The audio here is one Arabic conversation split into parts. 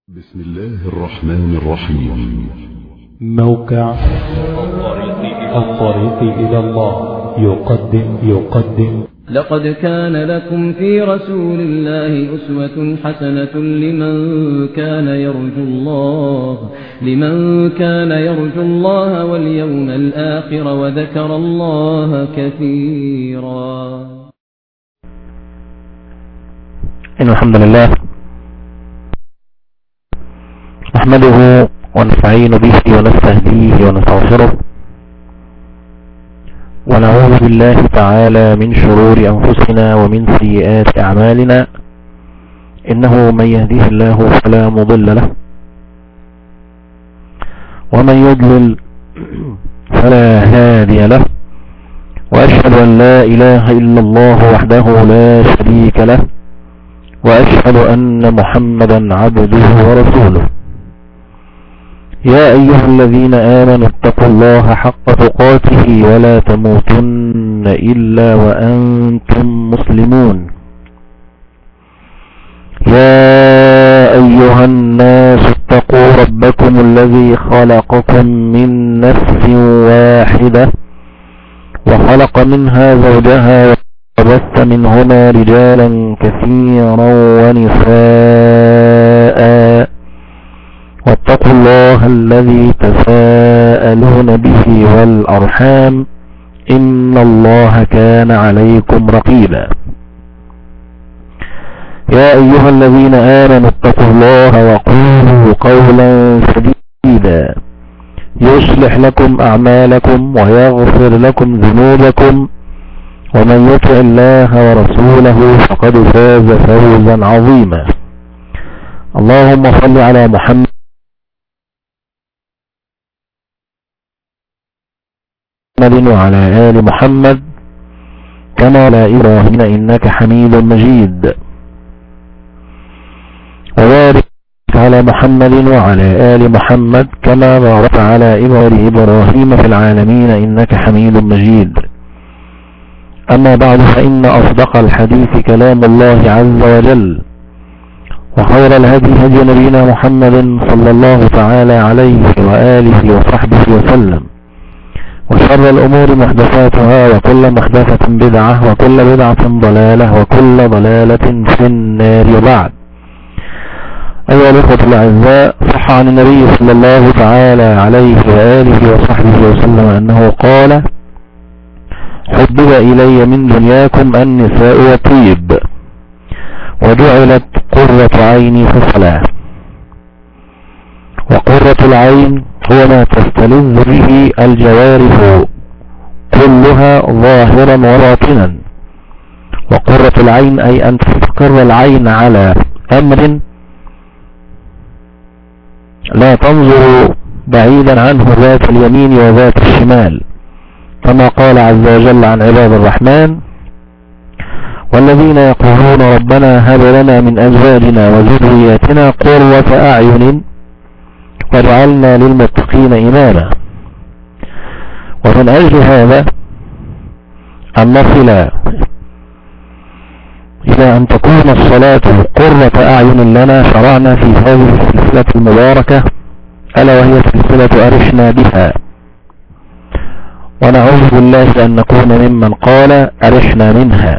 بسم الله الرحمن الرحيم. موقع الطريق إلى الله يقدم لقد كان لكم في رسول الله أسوة حسنة لمن كان يرجو الله واليوم الآخر وذكر الله كثيرا. إن الحمد لله نحمده ونستعين به ونستهديه ونستغفره ونعوذ بالله تعالى من شرور أنفسنا ومن سيئات أعمالنا، إنه من يهديه الله فلا مضل له ومن يضلل فلا هادي له، وأشهد أن لا إله إلا الله وحده لا شريك له، وأشهد أن محمدا عبده ورسوله. يا أيها الذين آمنوا اتقوا الله حق تقاته ولا تموتن إلا وأنتم مسلمون. يا أيها الناس اتقوا ربكم الذي خلقكم من نفس واحدة وخلق منها زوجها وبث منهما رجالا كثيرا ونساء، واتقوا الله الذي تساءلون به والأرحام إن الله كان عليكم رقيبا. يا أيها الذين آمنوا اتقوا الله وقولوا قولا سديدا يصلح لكم أعمالكم ويغفر لكم ذنوبكم، ومن يطع الله ورسوله فقد فاز فوزا عظيما. اللهم صل على محمد وعلى آل محمد كما على إبراهيم إنك حميد مجيد، وبارك على محمد وعلى آل محمد كما باركت على إبراهيم في العالمين إنك حميد مجيد. أما بعد، فإن أصدق الحديث كلام الله عز وجل، وخير الهدي هدي نبينا محمد صلى الله تعالى عليه وآله وصحبه وسلم، وشر الأمور محدثاتها وكل محدثة بدعة وكل بدعة ضلالة وكل ضلالة في النار. وبعد، أيها الأخوة الأعزاء، صح عن النبي صلى الله تعالى عليه وآله وصحبه وسلم أنه قال: حبب إلي من دنياكم النساء والطيب، وجعلت قرة عيني في الصلاة. وقرة العين هو ما تستلذ به الجوارح كلها ظاهرا وباطنا. وقرة العين أي أن تستقر العين على أمر لا تنظر بعيدا عنه ذات اليمين وذات الشمال، كما قال عز وجل عن عباد الرحمن: والذين يقولون ربنا هب لنا من أزواجنا وذرياتنا قرة أعين واجعلنا للمتقين إماما. ومن أجل هذا أن نصل إلى أن تكون الصلاة قرة أعين لنا، شرعنا في هذه السلسلة المباركة ألا وهي سلسلة أرشنا بها، ونعوذ بالله أن نكون ممن قال أرشنا منها.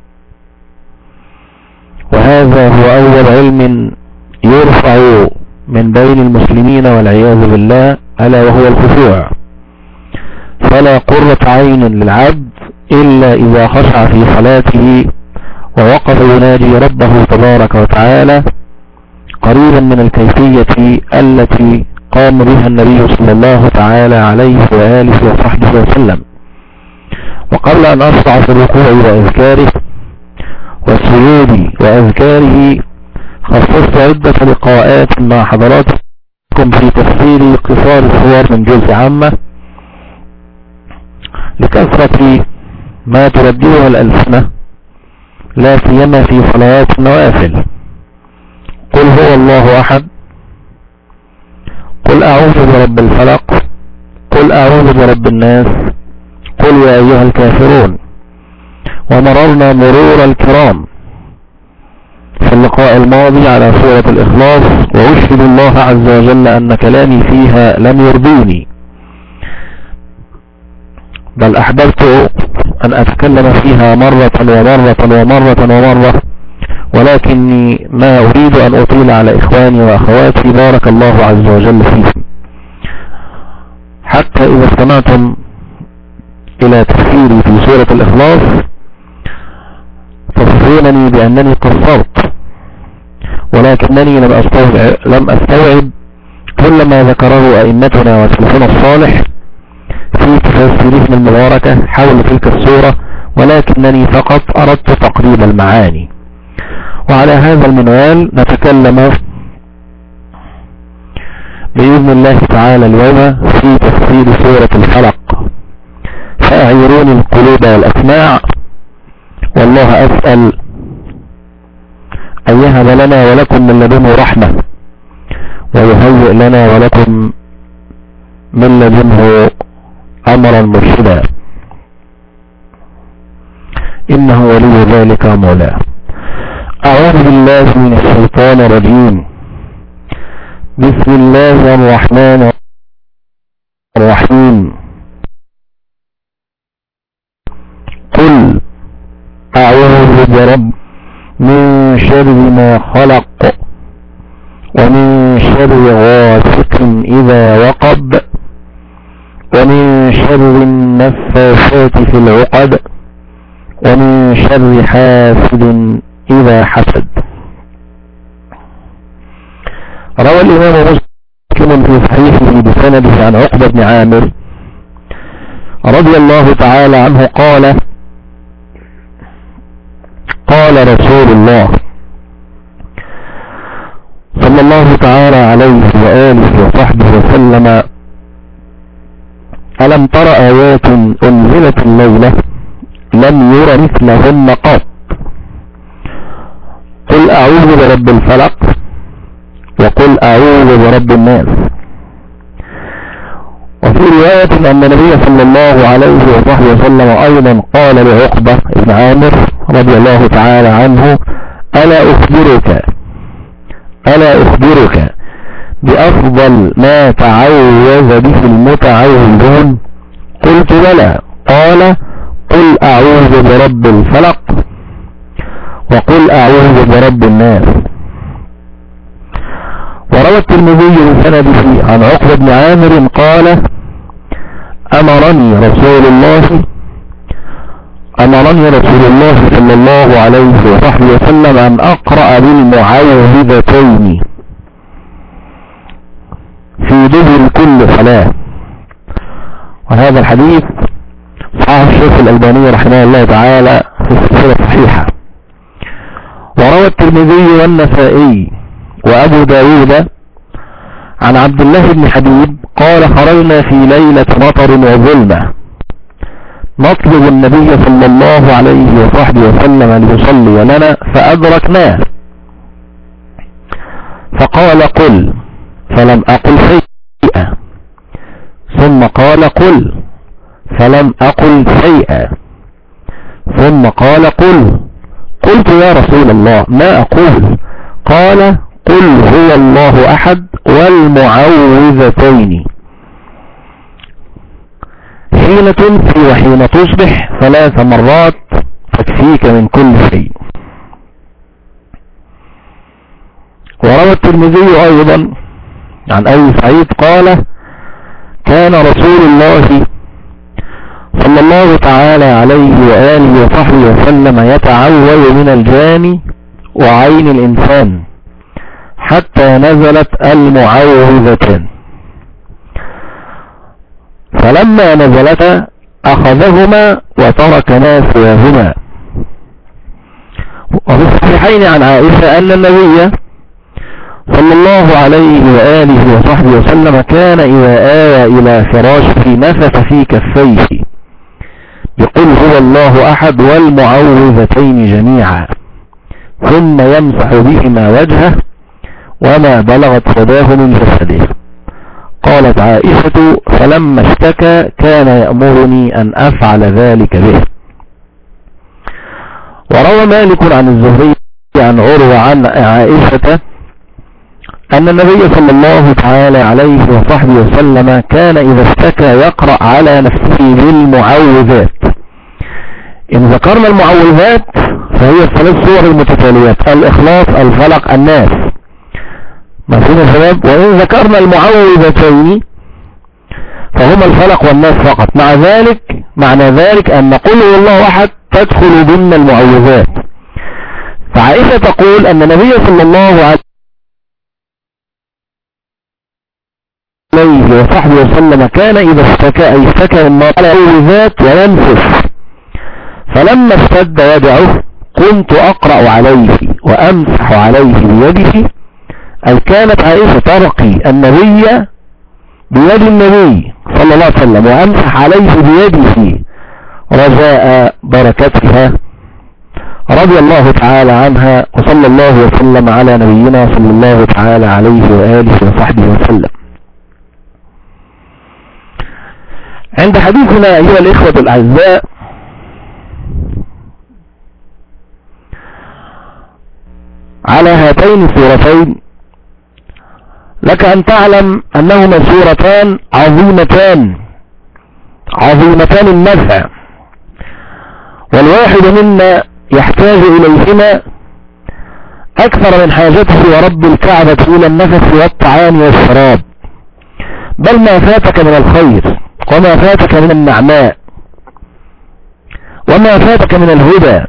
وهذا هو أول علم يرفع من بين المسلمين والعياذ بالله، ألا وهو الخشوع. فلا قرة عين للعبد إلا إذا خشع في صلاته ووقف يناجي ربه تبارك وتعالى قريبا من الكيفية التي قام بها النبي صلى الله تعالى عليه وآله وصحبه وسلم. وقبل أن أشرع في الركوع وأذكاره والسجود وأذكاره، خصصت عدة لقاءات مع حضراتكم في تفسير قصار الصور من جزء عامة لكثرة ما ترددها الألسنة، لا سيما في صلوات النوافل. قل هو الله أحد، قل أعوذ برب الفلق، قل أعوذ برب الناس، قل يا أيها الكافرون. ومررنا مرور الكرام في اللقاء الماضي على سورة الإخلاص، وأشهد الله عز وجل أن كلامي فيها لم يرضيني، بل أحببت أن أتكلم فيها مرة ومرة ومرة ومرة، ولكني ما أريد أن أطيل على إخواني وأخواتي بارك الله عز وجل فيهم، حتى إذا استمعتم إلى تفسيري في سورة الإخلاص تصفونني بأنني قصرت، ولكنني لم أستوعب كل ما ذكره أئمتنا وسلفنا الصالح في تفسيرهم المباركة حول تلك السورة، ولكنني فقط أردت تقريب المعاني. وعلى هذا المنوال نتكلم بإذن الله تعالى اليوم في تفسير سورة الفلق، فأعيروني القلوب والأسماع، والله أسأل أن يهب لنا ولكم من لدنه رحمة، ويهيئ لنا ولكم من لدنه أمرا مرشدا، إنه ولي ذلك مولاه. أعوذ بالله من الشيطان الرجيم، بسم الله الرحمن الرحيم. قل أعوذ برب من شر ما خلق، ومن شر غاسق إذا وقب، ومن شر النفاثات في العقد، ومن شر حاسد إذا حسد. روى الإمام مسلم في صحيحه بسنده عن عقبة بن عامر رضي الله تعالى عنه قال: قال رسول الله صلى الله تعالى عليه وآله وصحبه وسلم: ألم تر آيات أنزلت الليلة لم ير مثلهن قط، قل أعوذ برب الفلق، وقل أعوذ برب الناس. وفي رواية أن النبي صلى الله عليه وصحبه وسلم أيضا قال لعقبة بن عامر رضي الله تعالى عنه: ألا أخبرك بأفضل ما تعوذ به المتعوذون؟ قلت بلى. قال: قل أعوذ برب الفلق، وقل أعوذ برب الناس. وروى الترمذي بسنده عن عقبة بن عامر قال: أمرني رسول الله صلى الله عليه وصحبه وسلم أن أقرأ بالمعوذتين في دبر كل صلاة. وهذا الحديث صححه الشيخ الألباني رحمه الله تعالى في السلسلة الصحيحة. وروى الترمذي والنسائي وأبو داود عن عبد الله بن حبيب قال: خرجنا في ليلة مطر وظلمة نطلب النبي صلى الله عليه وصحبه وسلم ليصلي لنا فأدركناه، فقال: قل، فلم أقل شيئا، ثم قال: قل، فلم أقل شيئا، ثم قال: قل. قلت: يا رسول الله ما أقول؟ قال: قل هو الله أحد والمعوذتين حين تمسي وحين تصبح 3 مرات تكفيك من كل شيء. وروى الترمذي أيضا عن أبي سعيد قال: كان رسول الله صلى الله تعالى عليه وآله وصحبه وسلم يتعوذ من الجان وعين الإنسان حتى نزلت المعوذتان، فلما نزلتا أخذهما وترك ما سواهما. وفي الصحيحين عن عائشة أن النبي صلى الله عليه وآله وصحبه وسلم كان إذا آوى إلى فراشه نفث في كفيه يقول هو الله أحد والمعوذتين جميعا، ثم يمسح بهما وجهه وما بلغت يداه من جسده. قالت عائشة: فلما اشتكى كان يأمرني أن أفعل ذلك به. وروى مالك عن الزهري عن عروة عن عائشة أن النبي صلى الله تعالى عليه وصحبه وسلم كان إذا اشتكى يقرأ على نفسه بالمعوذات. إن ذكرنا المعوذات فهي الثلاث صور المتتاليات: الإخلاص، الفلق، الناس. مفهوم يا شباب؟ وإن ذكرنا المعوذتين فهما الفلق والناس فقط. معنى ذلك أن قل هو الله أحد تدخل ضمن المعوذات. فعائشة تقول أن النبي صلى الله عليه وصحبه وسلم كان إذا اشتكى النار على المعوذات وينفس، فلما اشتد وجعه كنت أقرأ عليه وأمسح عليه بيده. أي كانت عائشة ترقي النبي بيد النبي صلى الله عليه وسلم وأمسح عليه بيده رجاء بركتها رضي الله تعالى عنها. وصلى الله وسلم على نبينا صلى الله تعالى عليه وآله وصحبه وسلم. عند حديثنا أيها الإخوة الأعزاء على هاتين السورتين لك أن تعلم أنهما سورتان عظيمتان النفع، والواحد منا يحتاج إليهما أكثر من حاجته ورب الكعبة إلى النفس والطعام والشراب. بل ما فاتك من الخير وما فاتك من النعماء وما فاتك من الهدى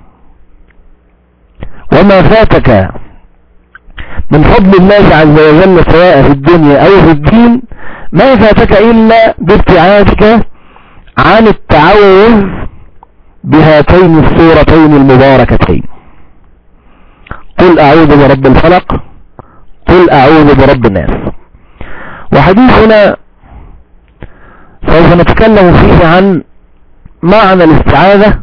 وما فاتك من فضل الله عز وجل سواء في الدنيا أو في الدين ما فاتك إلا بابتعادك عن التعوذ بهاتين السورتين المباركتين: قل أعوذ برب الفلق، قل أعوذ برب الناس. وحديثنا سوف نتكلم فيه عن معنى الاستعاذة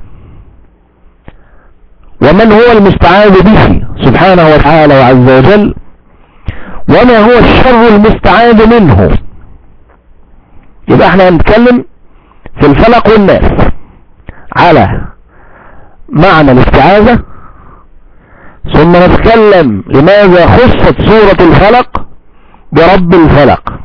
ومن هو المستعاذ به سبحانه وتعالى وعز وجل، وما هو الشر المستعاذ منه. يبقى احنا هنتكلم في الفلق والناس على معنى الاستعاذة، ثم نتكلم لماذا خصت سورة الفلق برب الفلق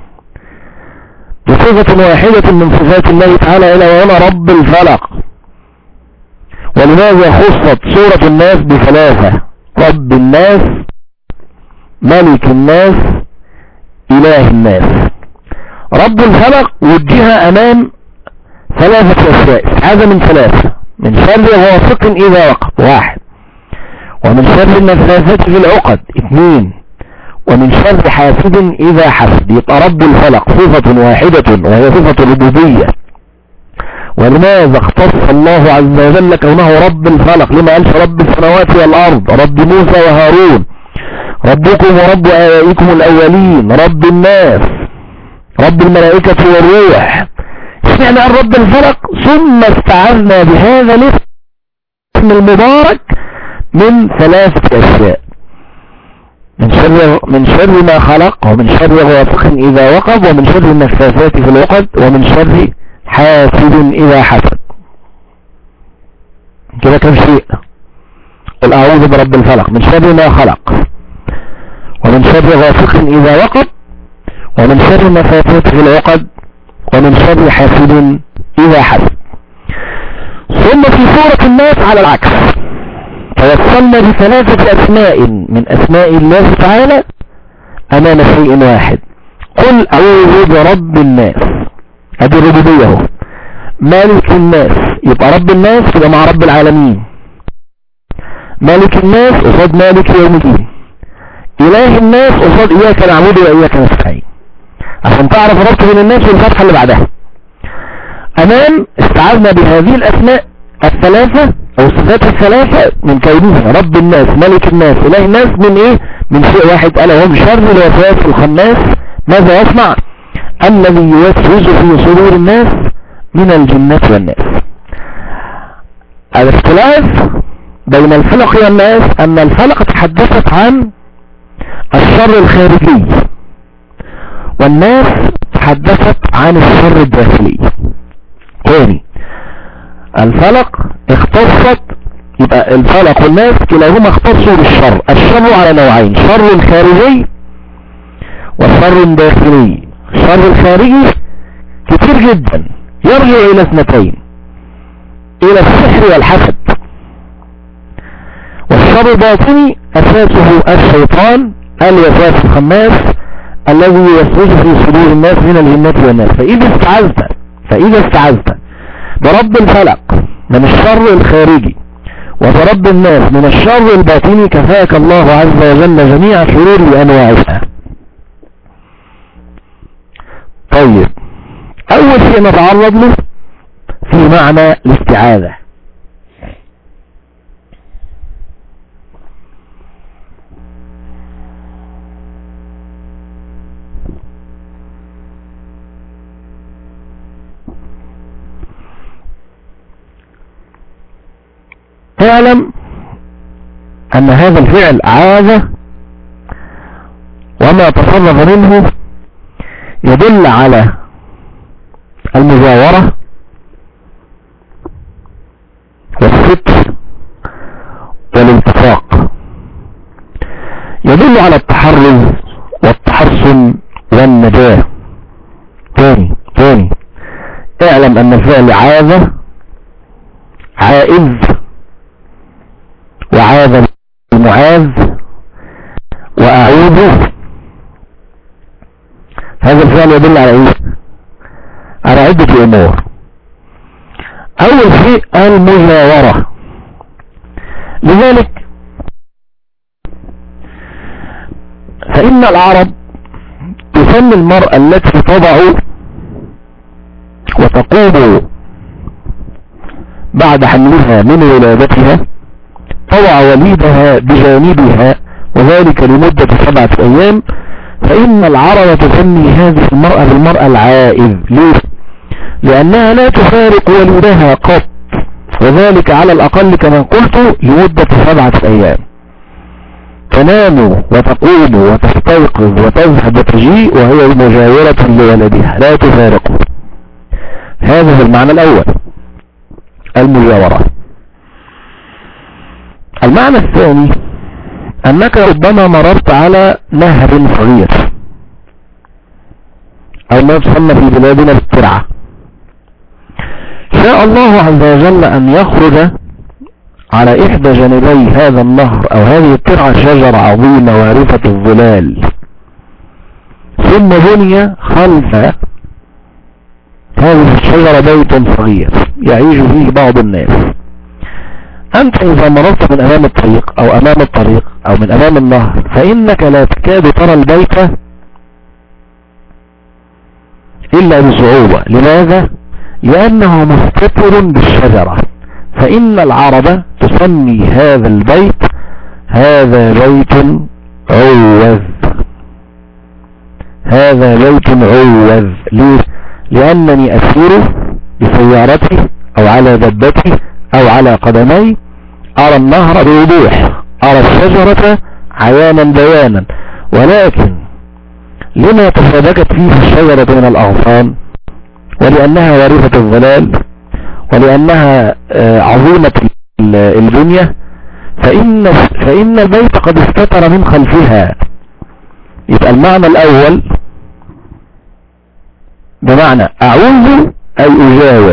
بصفة واحدة من صفات الله تعالى إلى وهنا رب الفلق، ولماذا خصت سورة الناس بثلاثة: رب الناس، ملك الناس، إله الناس. رب الفلق وجه أمام ثلاثة أشياء: استعاذة من ثلاثة: من شر غاسق إذا وقب 1، ومن شر النفاثات في العقد 2، ومن شر حاسد إذا حسد. يبقى رب الفلق صفة واحدة وهي صفة الربوبية. ولماذا اختص الله عز وجل كونه رب الفلق؟ لما قالش رب السماوات والأرض، رب موسى وهارون، ربكم ورب آبائكم الأولين، رب الناس، رب الملائكة والروح؟ اشمعنى عن رب الفلق؟ ثم استعذنا بهذا الاسم المبارك من ثلاثة أشياء: من شر ما خلق، ومن شر غاسق إذا وقب، ومن شر النفاثات في العقد، ومن شر حاسد إذا حسد. كده كم شيء؟ قل أعوذ برب الفلق، من شر ما خلق، ومن شر غاسق إذا وقب، ومن شر النفاثات في العقد، ومن شر حاسد إذا حسد. ثم في سورة الناس على العكس توصلنا بثلاثة أسماء من أسماء الله تعالى أمام شيء واحد: قل أعوذ برب الناس. هذه الربوبية. مالك الناس، يبقى رب الناس يبقى مع رب العالمين. مالك الناس قصاد مالك يوم الدين. إله الناس قصاد إياك نعبد وإياك نستعين، عشان تعرف ربط بين الناس والفتحة اللي بعدها. أمام استعاذنا بهذه الأسماء الثلاثة أو الصفات الثلاثة من كونها رب الناس، ملك الناس، إله الناس، من إيه؟ من شيء واحد ألا وهو شر الوسواس الخناس. ماذا يصنع؟ الذي يوسوس في صدور الناس من الجنة والناس. الاختلاف بين الفلق والناس أن الفلق تحدثت عن الشر الخارجي، والناس تحدثت عن الشر الداخلي. تاني، الفلق اختصت يبقى الفلق والناس كلاهما اختصوا بالشر. الشر على نوعين: شر خارجي وشر داخلي. الشر الخارجي كتير جدا، يرجع الى اثنتين: الى السحر والحسد. والشر الباطني اساسه الشيطان الوسواس الخناس الذي يوسوس في صدور الناس من الجنة والناس. فإذا استعذت برب الفلق من الشر الخارجي وبرب الناس من الشر الباطني كفاك الله عز وجل جميع شرور وأنواعها. طيب، أول شيء نتعرض له في معنى الاستعاذة. تعلم أن هذا الفعل عاذ وما تصرف منه يدل على المجاورة والستر والالتصاق، يدل على التحرز والتحصن والنجاة. تاني اعلم أن الفعل عاذ، عائذ، وعاذ المعاذ، وأعوذ. هذا الفعل يدل على ايه؟ على عدة امور. اول شيء المجاورة. لذلك فإن العرب تسمي المرأة التي تضع وتقوم بعد حملها من ولادتها، تضع وليدها بجانبها وذلك لمدة 7 أيام، فإن العرب تسمي هذه المرأة بالمرأة العائذ. ليه؟ لأنها لا تفارق وليدها قط، وذلك على الأقل كما قلت لمدة 7 أيام، تنام وتقوم وتستيقظ وتذهب وتجيء وهي مجاورة لولدها لا تفارقه. هذا هو المعنى الأول، المجاورة. المعنى الثاني أنك ربما مررت على نهر صغير أو ما تسمى في بلادنا الترعة، شاء الله عز وجل أن يخرج على إحدى جانبي هذا النهر أو هذه الترعة شجرة عظيمة وارفة الظلال، ثم بني خلف هذه الشجرة بيت صغير يعيش فيه بعض الناس. أنت إذا مررت من أمام الطريق أو أمام الطريق أو من أمام النهر فإنك لا تكاد ترى البيت إلا بصعوبة. لماذا؟ لأنه مستتر بالشجرة. فإن العرب تسمي هذا البيت هذا بيت عوذ، هذا بيت عوذ. ليه؟ لأنني أسير بسيارتي أو على دبتي أو على قدمي، أرى النهر بوضوح، أرى الشجرة عيانا بيانا، ولكن لما تشابكت فيه الشجرة من الأغصان، ولأنها وارفة الظلال، ولأنها عظيمة البنية، فإن البيت قد استتر من خلفها. يبقى المعنى الأول بمعنى أعوذ أي أجاور،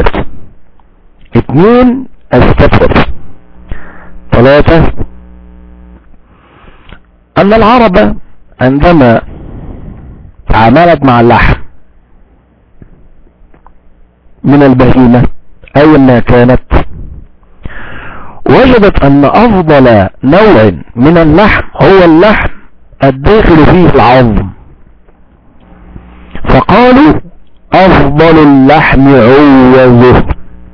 2 استتر، 3 أن العرب عندما تعاملت مع اللحم من البهيمة أي ما كانت، وجدت أن أفضل نوع من اللحم هو اللحم الداخل فيه العظم، فقالوا أفضل اللحم عوذه،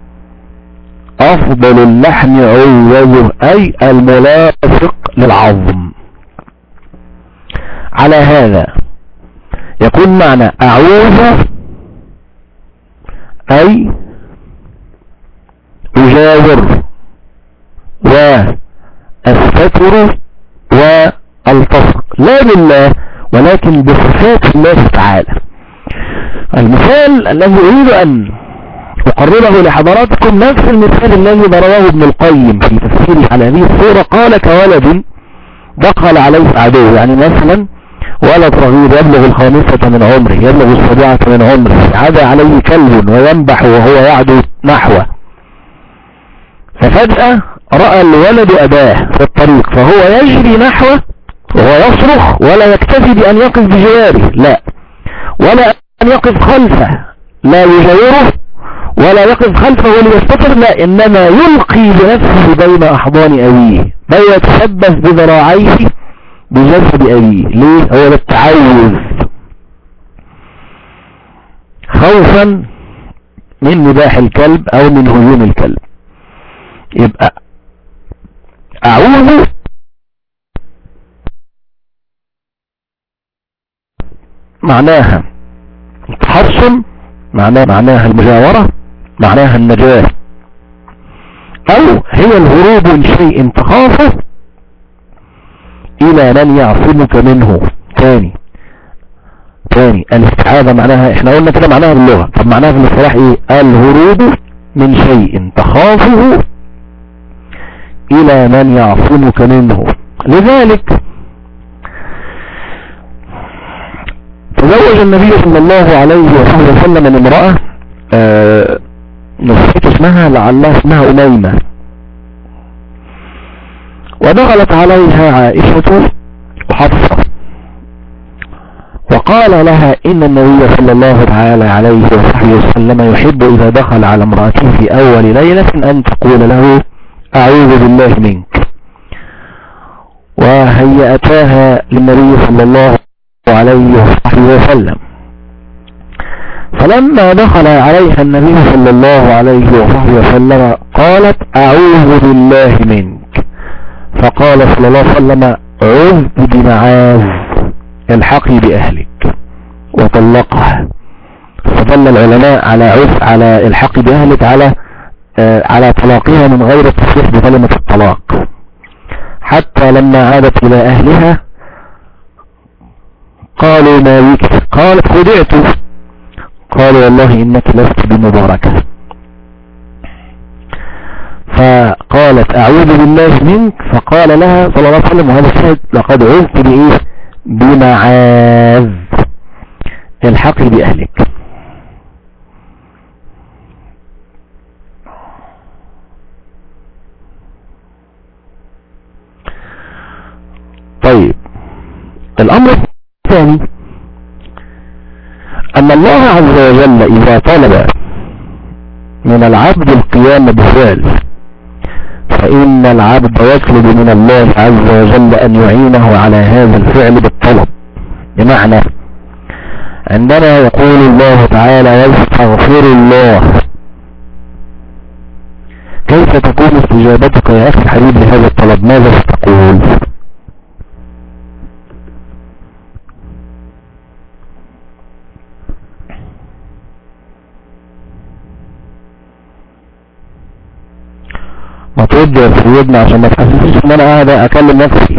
أفضل اللحم عوذه أي الملاصق للعظم. على هذا يكون معنى أعوذ أي أجاور وأستتر والتصق، لا بالله ولكن بصفات الله تعالى. المثال الذي أريد أن أقربه لحضراتكم نفس المثال الذي ضربه ابن القيم في تفسيره على هذه الصورة. قال كولد دخل عليه عدو، يعني مثلا ولد صغير يبلغ الخامسة من عمره، يبلغ السابعة من عمره، عدا عليه كلب وينبح وهو يعدو نحوه، ففجأة رأى الولد أباه في الطريق، فهو يجري نحوه وهو يصرخ، ولا يكتفي بأن يقف بجواره، لا، ولا أن يقف خلفه، لا يجاوره ولا يقف خلفه ليستطر، لا، إنما يلقي بنفسه بين أحضان أبيه، بل يتشبث بذراعيه بجسد أبيه. ليه؟ هو ده التعوذ، خوفا من نباح الكلب أو من هجوم الكلب. يبقى أعوذ معناها التحصن، معناها المجاورة، معناها النجاة، أو هي الهروب من شيء تخافه إلى من يعصمك منه. تاني الاستعاذة معناها، احنا قلنا كده معناها باللغة، طب معناها في الاصطلاح ايه؟ الهروب من شيء تخافه إلى من يعصمك منه. لذلك تزوج النبي صلى الله عليه وسلم من امرأة نسيت اسمها، لعلها اسمها أميمة، ودخلت عليها عائشة وحفصة وقال لها إن النبي صلى الله تعالى عليه وسلم يحب إذا دخل على امرأته في أول ليلة أن تقول له أعوذ بالله منك، وهيأتاها للنبي صلى الله عليه وسلم. فلما دخل عليها النبي صلى الله عليه وسلم قالت أعوذ بالله منك، فقال صلى الله عليه وسلم عذ بمعاذ الحقي بأهلك، وطلقها. فدل العلماء على الحقي بأهلك على طلاقها من غير التصريح بكلمة الطلاق، حتى لما عادت إلى أهلها قالوا ما بك؟ قالت خدعت. قالوا والله إنك لست بمباركة. فقالت أعوذ بالله منك، فقال لها صلى الله عليه وسلم، وهذا الشهد، لقد عذت بإيه؟ بمعاذ الحقي بأهلك. طيب، الأمر الثاني أن الله عز وجل إذا طلب من العبد القيام بفعل، فإن العبد يطلب من الله عز وجل أن يعينه على هذا الفعل بالطلب. بمعنى عندما يقول الله تعالى واستغفر الله، كيف تكون استجابتك يا أخي الحبيب لهذا الطلب؟ ماذا ستقول؟ ما ترد يا سيدنا عشان ما تحسسش ان انا قاعد اكلم نفسي.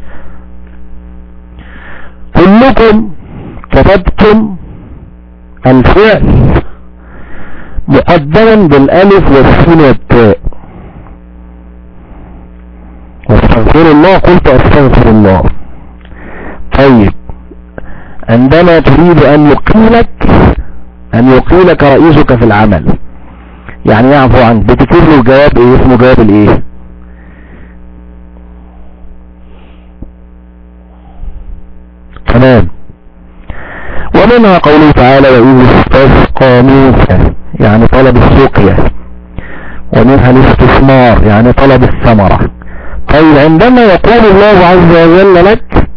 كلكم كتبتم الفعل مقدما بالالف والسين والتاء، واستغفر الله قلت استغفر الله. طيب، عندما تريد ان يقيلك رئيسك في العمل، يعني يعفو عنك، بتكتب له الجواب ايه؟ اسمه جواب الايه؟ تمام. ومنها قوله تعالى وإذ استسقى موسى، يعني طلب السقيا، ومنها الاستثمار يعني طلب الثمرة. طيب، عندما يقول الله عز وجل لك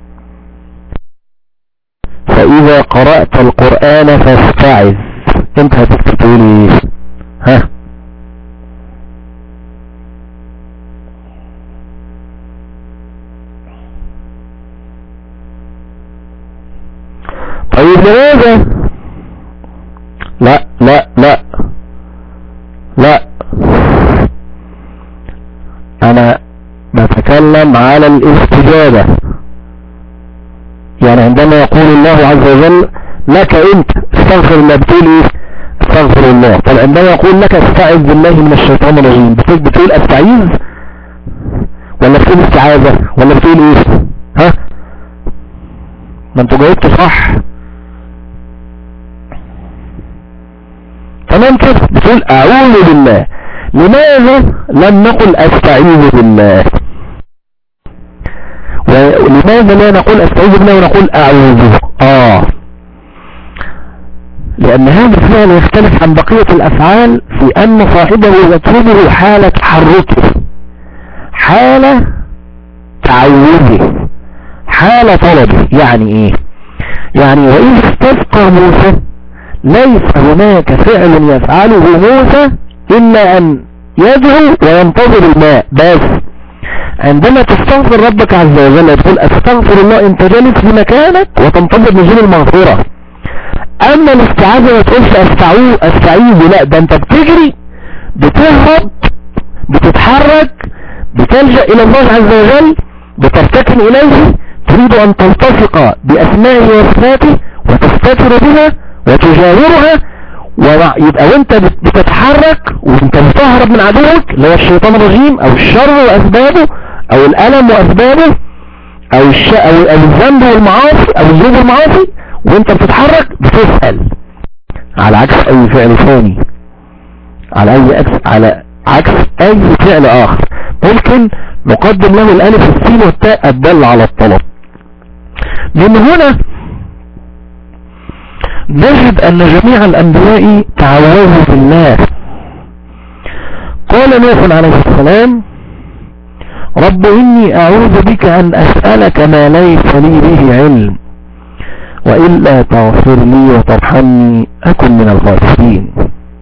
فإذا قرأت القرآن فاستعذ، انت هتكتب تقول ايه؟ ها؟ طيب، لماذا؟ لا لا لا لا، انا بتكلم على الاستجابة. يعني عندما يقول الله عز وجل لك انت استغفر الله، بتقول ايه؟ استغفر الله. طب عندما يقول لك استعذ بالله من الشيطان الرجيم بتقول استعيذ ولا بتقول استعاذة ولا بتقول ايه؟ ها؟ ما انتوا جاوبتوا صح. تمام كده، بتقول اعوذ بالله. لماذا لم نقل استعيذ بالله؟ ولماذا لا نقول استعيذ بالله ونقول اعوذ؟ لان هذا الفعل يختلف عن بقية الافعال في ان صاحبه يطلبه حالة تحركه، حالة تعوذه، حالة طلبه. يعني ايه؟ يعني وإذا استسقى موسى ليس هناك فعل يفعله موسى إلا أن يدعو وينتظر الماء بس. عندما تستغفر ربك عز وجل تقول استغفر الله، انت جالس في مكانك وتنتظر نزول المغفرة. اما الاستعاذة ما تقولش استعيذ، لا، ده انت بتجري، بتهرب، بتتحرك، بتلجأ الى الله عز وجل، بترتكن اليه، تريد ان تلتصق باسمائه وصفاته وتستتر بها وتجاورها. ويبقى وانت بتتحرك وانت بتهرب من عدوك اللي هو الشيطان الرجيم او الشر واسبابه او الالم واسبابه او الذنب والمعاصي او الذنوب والمعاصي، وانت بتتحرك بتسأل على عكس اي فعل ثاني، على عكس اي فعل اخر ممكن نقدم له الالف والسين والتاء الدالة على الطلب. من هنا نجد ان جميع الانبياء تعوذوا بالله. قال نوح عليه السلام رب اني اعوذ بك ان اسألك ما ليس لي به علم وإلا تغفر لي وترحمني أكن من الخاسرين.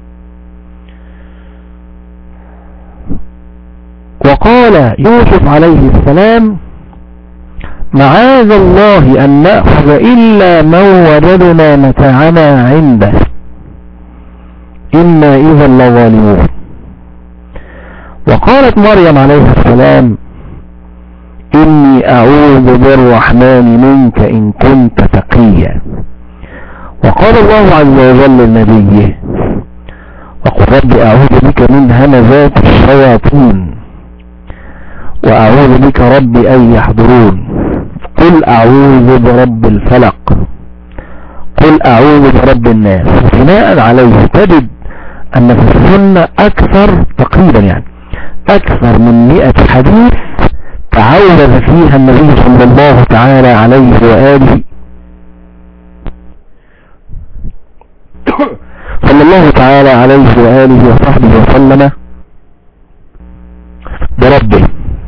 وقال يوسف عليه السلام معاذ الله أن نأخذ إلا من وجدنا متاعنا عنده إنا إذا لظالمون. وقالت مريم عليه السلام إني أعوذ بالرحمن منك إن كنت تقيا. وقال الله عز وجل لنبيه وقل رب أعوذ بك من همزات الشياطين وأعوذ بك رب أن يحضرون. قل أعوذ برب الفلق، قل أعوذ برب الناس. بناء عليه تجد أن في السنة أكثر تقريبا يعني أكثر من 100 حديث تعوذ فيها النبي صلى الله تعالى عليه وآله صلى الله تعالى عليه وآله وصحبه وسلم بربه.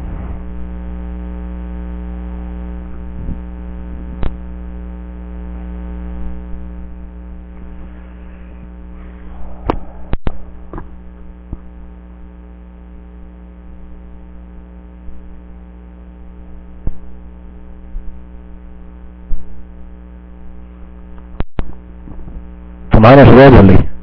معانا شباب ولا ايه؟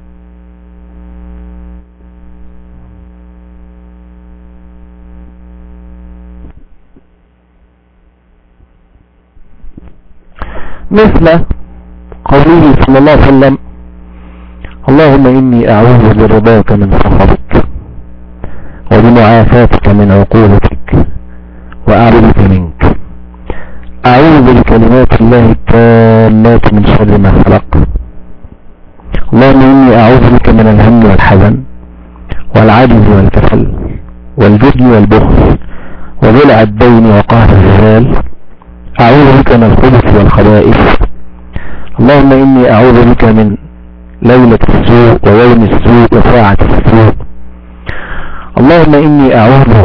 مثل قوله صلى الله عليه وسلم اللهم إني أعوذ برضاك من سخطك وبمعافاتك من عقوبتك وأعوذ بك منك. أعوذ بكلمات الله التامات من شر ما خلق. اللهم إني أعوذ بك من الهم والحزن والعجز والكسل والجبن والبخل وضلع الدين وقهر الرجال. أعوذ بك من الخبث والخبائث. اللهم إني أعوذ بك من ليلة السوء ويوم السوء وساعة السوء. اللهم إني أعوذ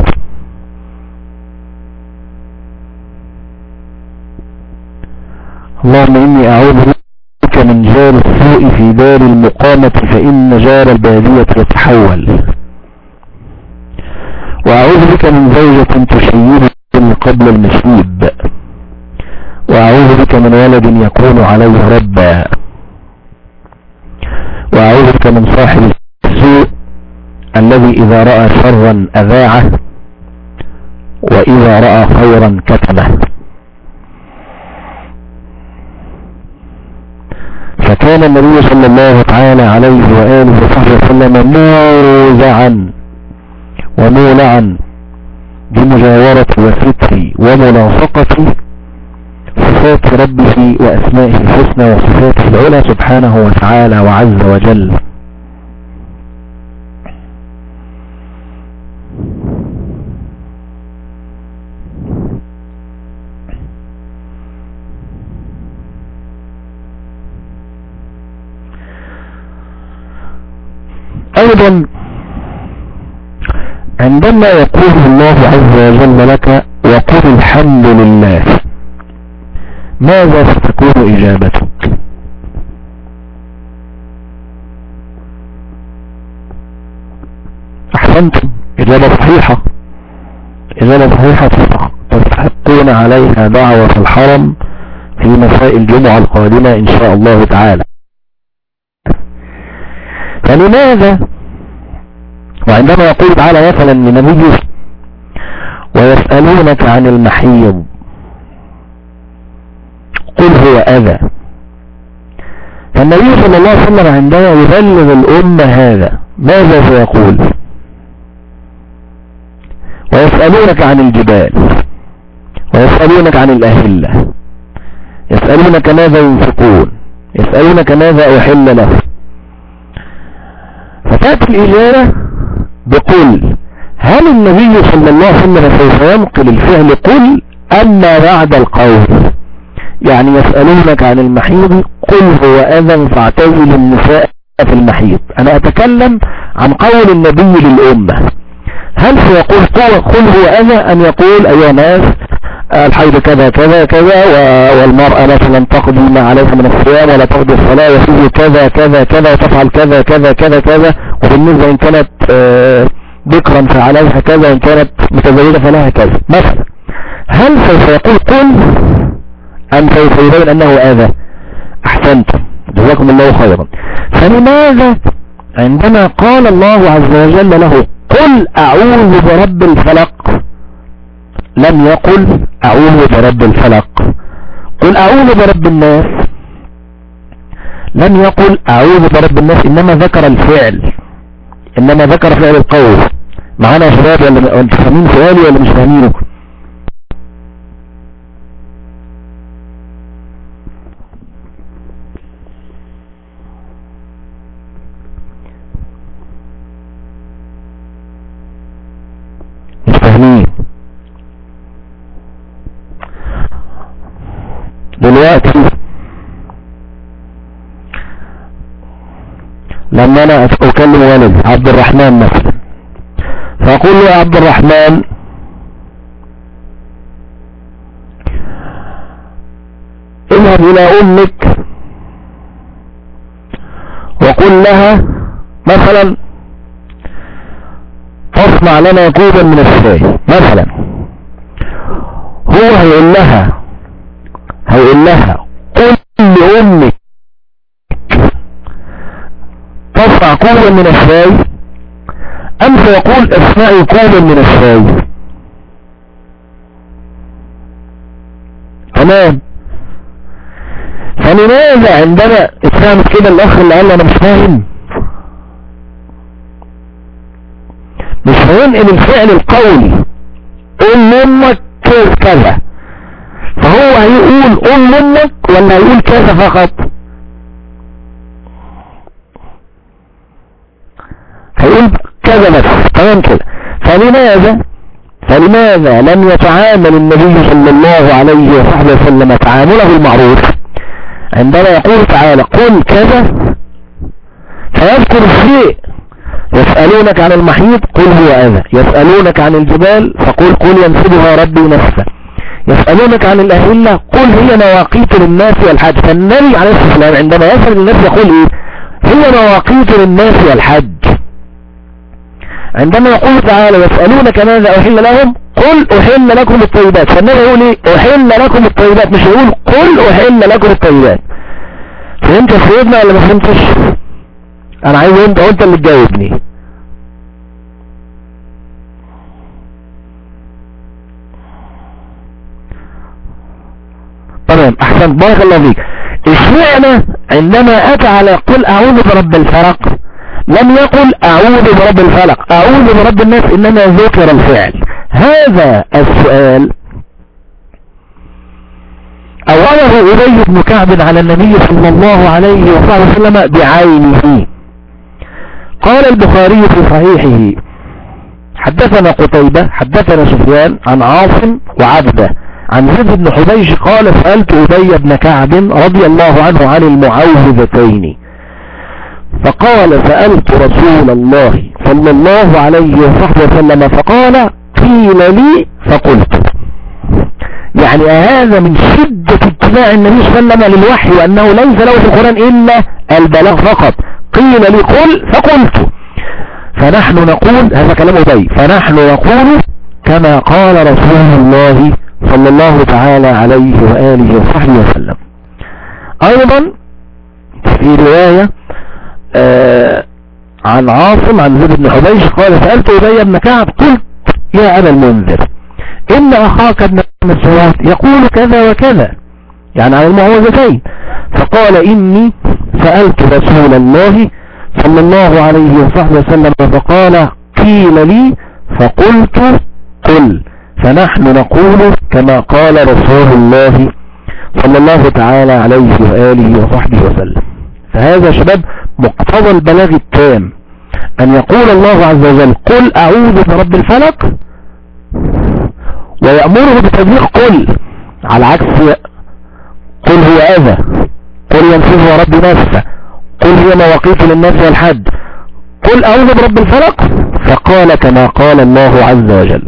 بك من جار السوء في دار المقامة فإن جار البادية يتحول. وأعوذ بك من زوجة تشيبني قبل المشيب. وأعوذ بك من ولد يكون عليه ربا. وأعوذ بك من صاحب السوء الذي إذا رأى شرا أذاعه وإذا رأى خيرا كتمه. فكان النبي صلى الله تعالى عليه وآله وصحبه وسلم موزعا ومولعا بمجاورة وستر وملاصقة صفات ربه وأسمائه الحسنى وصفاته العلى سبحانه وتعالى وعز وجل. أيضا عندما يقول الله عز وجل لك وقل الحمد لله، ماذا ستكون إجابتك؟ أحسنتم، إجابة صحيحة، إجابة صحيحة تستحقون عليها دعوة الحرم في مساء الجمعة القادمة إن شاء الله تعالى. فلماذا وعندما يقول تعالى مثلا لنبيه ويسألونك عن المحيض قل هو أذى، فالنبي صلى الله عليه وسلم عندما يبلغ الأمة هذا ماذا سيقول؟ ويسألونك عن الجبال ويسألونك عن الأهلة، يسألونك ماذا ينفقون، يسألونك ماذا أحل له، فتأتي الإجابة بقل. هل النبي صلى الله عليه وسلم سوف ينقل الفعل قل أما بعد القول؟ يعني يسألونك عن المحيض قل هو أذى فاعتزلوا النساء في المحيض. أنا أتكلم عن قول النبي للأمة. هل سيقول قل هو أذى أن يقول أيها الناس الحيض كذا كذا كذا والمرأة مثلا تقضي ما عليها من الصيام ولا تقضي الصلاة وفيه كذا كذا كذا وتفعل كذا كذا كذا كذا، وبالنسبة إن كانت بكرا فعليها كذا وإن كانت متزوجة فلها كذا مثلا؟ هل سوف يقول قل أم سوف يبين أنه أذى؟ أحسنتم، جزاكم الله خيرا. فلماذا عندما قال الله عز وجل له قل أعوذ برب الفلق لم يقل أعوذ برب الفلق؟ قل أعوذ برب الناس لم يقل أعوذ برب الناس، إنما ذكر الفعل، إنما ذكر فعل القول. معانا يا شباب ولا أنتم فاهمين سؤالي ولا مش فاهمينه؟ مش فاهمين دلوقتي؟ لما انا اكلم ولد عبد الرحمن مثلا فاقول له يا عبد الرحمن اذهب الى امك وقل لها مثلا تصنع لنا كوبا من الشاي مثلا. هو هيقول لها قل لأمك تصنع كوبا من الشاي أم سيقول اصنعي كوبا من الشاي؟ تمام. فلماذا عندما اتفهمت كده الأخ اللي قال انا مش فاهم، مش هينقل الفعل القولي قل لأمك كذا، فهو هيقول قل لأمك ولا هيقول كذا فقط؟ هيقول كذا بس. تمام كده. فلماذا لم يتعامل النبي صلى الله عليه وصحبه وسلم تعامله المعروف عندما يقول تعالى قل كذا فيذكر الشيء؟ يسألونك عن المحيط قل هو أذى، يسألونك عن الجبال فقل قل ينسبها ربي نفسه، يسألونك عن الأهلة قل هي مواقيت للناس والحج. فالنبي عليه الصلاة والسلام عندما يسأل الناس يقول ايه؟ هي مواقيت للناس والحج. عندما يقول تعالى يسألونك ماذا أحل لهم قل أحل لكم الطيبات، فالنبي يقول ايه؟ أحل لكم الطيبات، مش يقول قل أحل لكم الطيبات. فهمت يا سيدنا ولا ما فهمتش؟ انا عايز انت اللي تجاوبني. تمام احسن، بارك الله فيك. اشمعنى عندما اتى على قل اعوذ برب الفلق لم يقل اعوذ برب الفلق، اعوذ برب الناس، انما ذكر الفعل؟ هذا السؤال أورده أبي بن كعب على النبي صلى الله عليه وسلم بعينه. قال البخاري في صحيحه: حدثنا قتيبة حدثنا سفيان عن عاصم وعبده عن زيد بن حبيش قال: سألت أبي بن كعب رضي الله عنه عن المعوذتين، فقال: سألت رسول الله صلى الله عليه وسلم فقال: قيل لي فقلت. يعني هذا من شدة اتباع النبي صلى الله عليه وسلم للوحي، وأنه ليس له في القرآن إلا البلاغ فقط. قيل لي قل فقلت. فنحن نقول، هذا كلام أبي، فنحن نقول كما قال رسول الله صلى الله تعالى عليه وآله وصحبه وسلم. أيضا في رواية عن عاصم عن زيد بن حبيش قال: سألت أبي بن كعب قلت: يا أبا المنذر، إن أخاك ابن مسعود يقول كذا وكذا، يعني على المعوذتين. فقال: إني سألت رسول الله صلى الله عليه وسلم فقال: قيل لي فقلت قل. فنحن نقول كما قال رسول الله صلى الله تعالى عليه وآله وصحبه وسلم. فهذا شباب مقتضى البلاغ التام، أن يقول الله عز وجل: قل أعوذ برب الفلق، ويأمره بتبليغ قل، على عكس قل هو أذى، قل ينفذ رب نفسه، قل هي مواقيت للناس والحج، قل أعوذ برب الفلق، فقال كما قال الله عز وجل.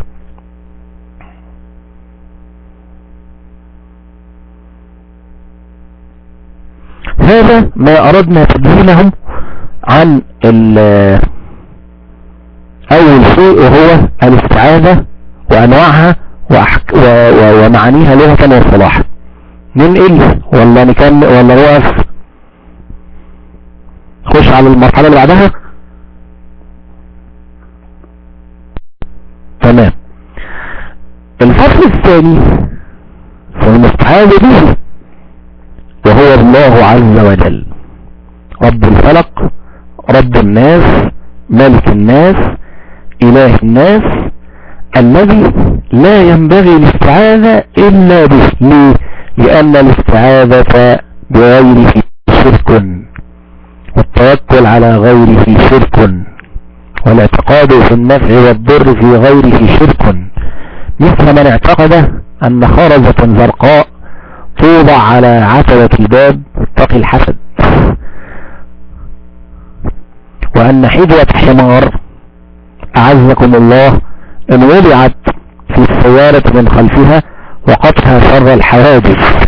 هذا ما أردنا تبيينه عن أول شيء، وهو الاستعاذة وأنواعها ومعانيها لغة واصطلاحا. ننقل ولا نكمل ولا نوقف؟ خش على المرحلة اللي بعدها. تمام. الفصل الثاني في المستعاذ به، وهو الله عز وجل رب الفلق، رب الناس، ملك الناس، إله الناس، الذي لا ينبغي الاستعاذة إلا به. ليه؟ لأن الاستعاذة بغيره شرك، والتوكل على غيره شرك، والاعتقاد في النفع والضر في غيره شرك، مثل من اعتقد أن خرزة زرقاء توضع على عتبة الباب اتقي الحسد، وأن حجوة حمار أعزكم الله إن وضعت في السيارة من خلفها وقتها شر الحوادث،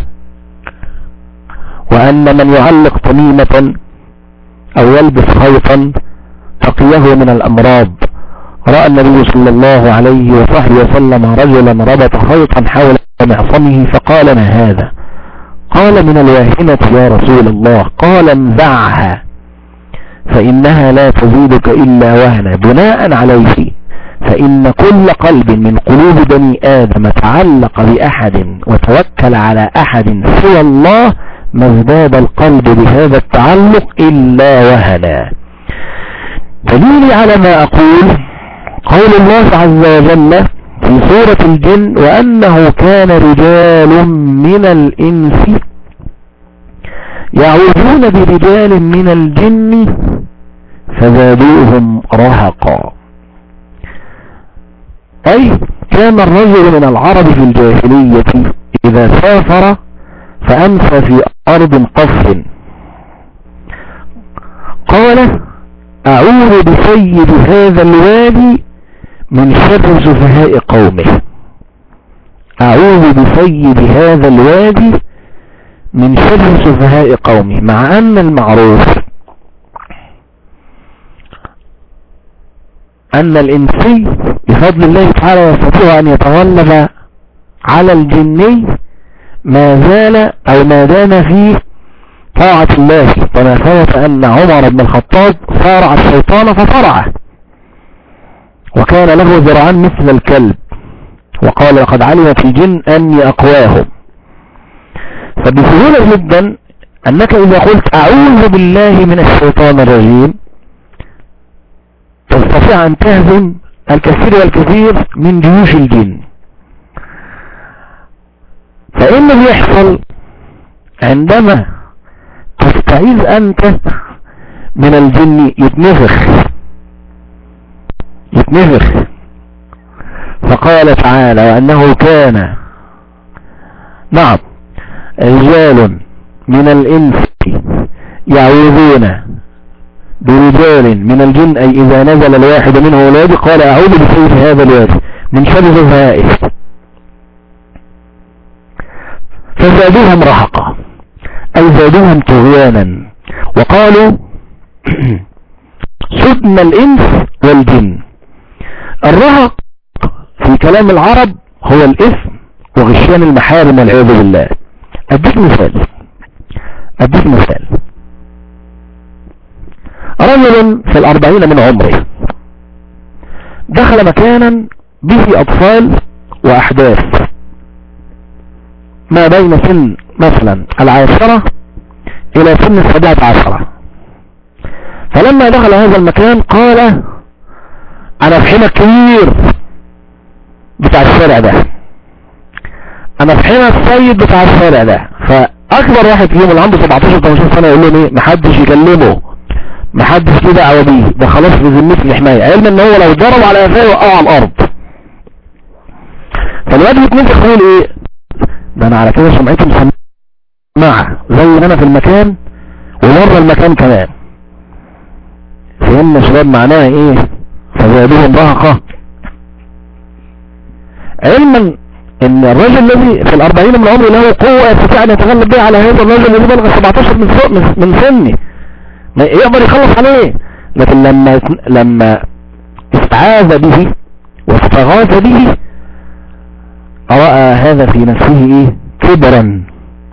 وأن من يعلق تميمة أو يلبس خيطا تقيه من الأمراض. رأى النبي صلى الله عليه وصحبه وسلم رجلا ربط خيطا حول معصمه فقال: ما هذا؟ قال: من الواهنة يا رسول الله. قال: انزعها فإنها لا تزيدك إلا وهنا، بناء عليه فإن كل قلب من قلوب بني آدم تعلق بأحد وتوكل على أحد سوى الله ما ازداد القلب بهذا التعلق إلا وهنا. دليلي على ما أقول قول الله عز وجل في سورة الجن: وأنه كان رجال من الإنس يعوذون برجال من الجن فزادوهم رهقا. أي كان الرجل من العرب في الجاهلية إذا سافر فأمسى في أرض قصر قال: أعوذ بسيد هذا الوادي من شر سفهاء قومه. أعوذ بسيد هذا الوادي من شر سفهاء قومه. مع أن المعروف أن الإنسي بفضل الله تعالى يستطيع أن يتغلب على الجني ما زال أو ما دام في طاعة الله، كما ثبت أن عمر بن الخطاب صارع الشيطان فصرعه وكان له ذراعان مثل الكلب، وقال: لقد علمت الجن أني أقواهم. فبسهولة جدا أنك إذا قلت أعوذ بالله من الشيطان الرجيم تستطيع أن تهزم الكثير والكثير من جيوش الجن. فإن اللي يحصل عندما تستعيذ أنت من الجن يتنفخ. فقال تعالى وأنه كان نعم رجال من الإنس يعوذون برجال من الجن، أي إذا نزل الواحد منه أولاده قال أعوذ بسيف هذا الوادي من شر الزائف، فزادوهم رهقا أي زادوهم طغيانا، وقالوا سدنا الإنس والجن. الرهق في كلام العرب هو الإثم وغشيان المحارم والعياذ بالله. أديك مثال. رجل في 40 من عمره دخل مكانا به أطفال وأحداث ما بين سن مثلا 10 إلى سن 17. فلما دخل هذا المكان قال أنا فحمة كبير بتاع الشارع ده، أنا فحمة السيد بتاع الشارع ده. فأكبر واحد فيهم اللي عنده 17-18 سنة يقول لهم إيه؟ محدش يكلمه، محدش كده عوابيه، ده خلاص في ذمته الحماية، علما ان هو لو ضرب على قفاه وقعه على الارض. فالواد بيتنفخ يقول ايه؟ ده انا على كده سمعتي مسمعة زي ما انا في المكان ومر المكان كمان. فهمنا شباب معناها ايه؟ فزادوهم رهقا، علما ان الرجل الذي في 40 من عمره له قوة يستطيع ان يتغلب بها على هذا الرجل الذي بلغ 17 من سنه، ما يقدر يخلص عليه. لكن لما استعاذ به واستغاث به رأى هذا في نفسه ايه؟ كبرا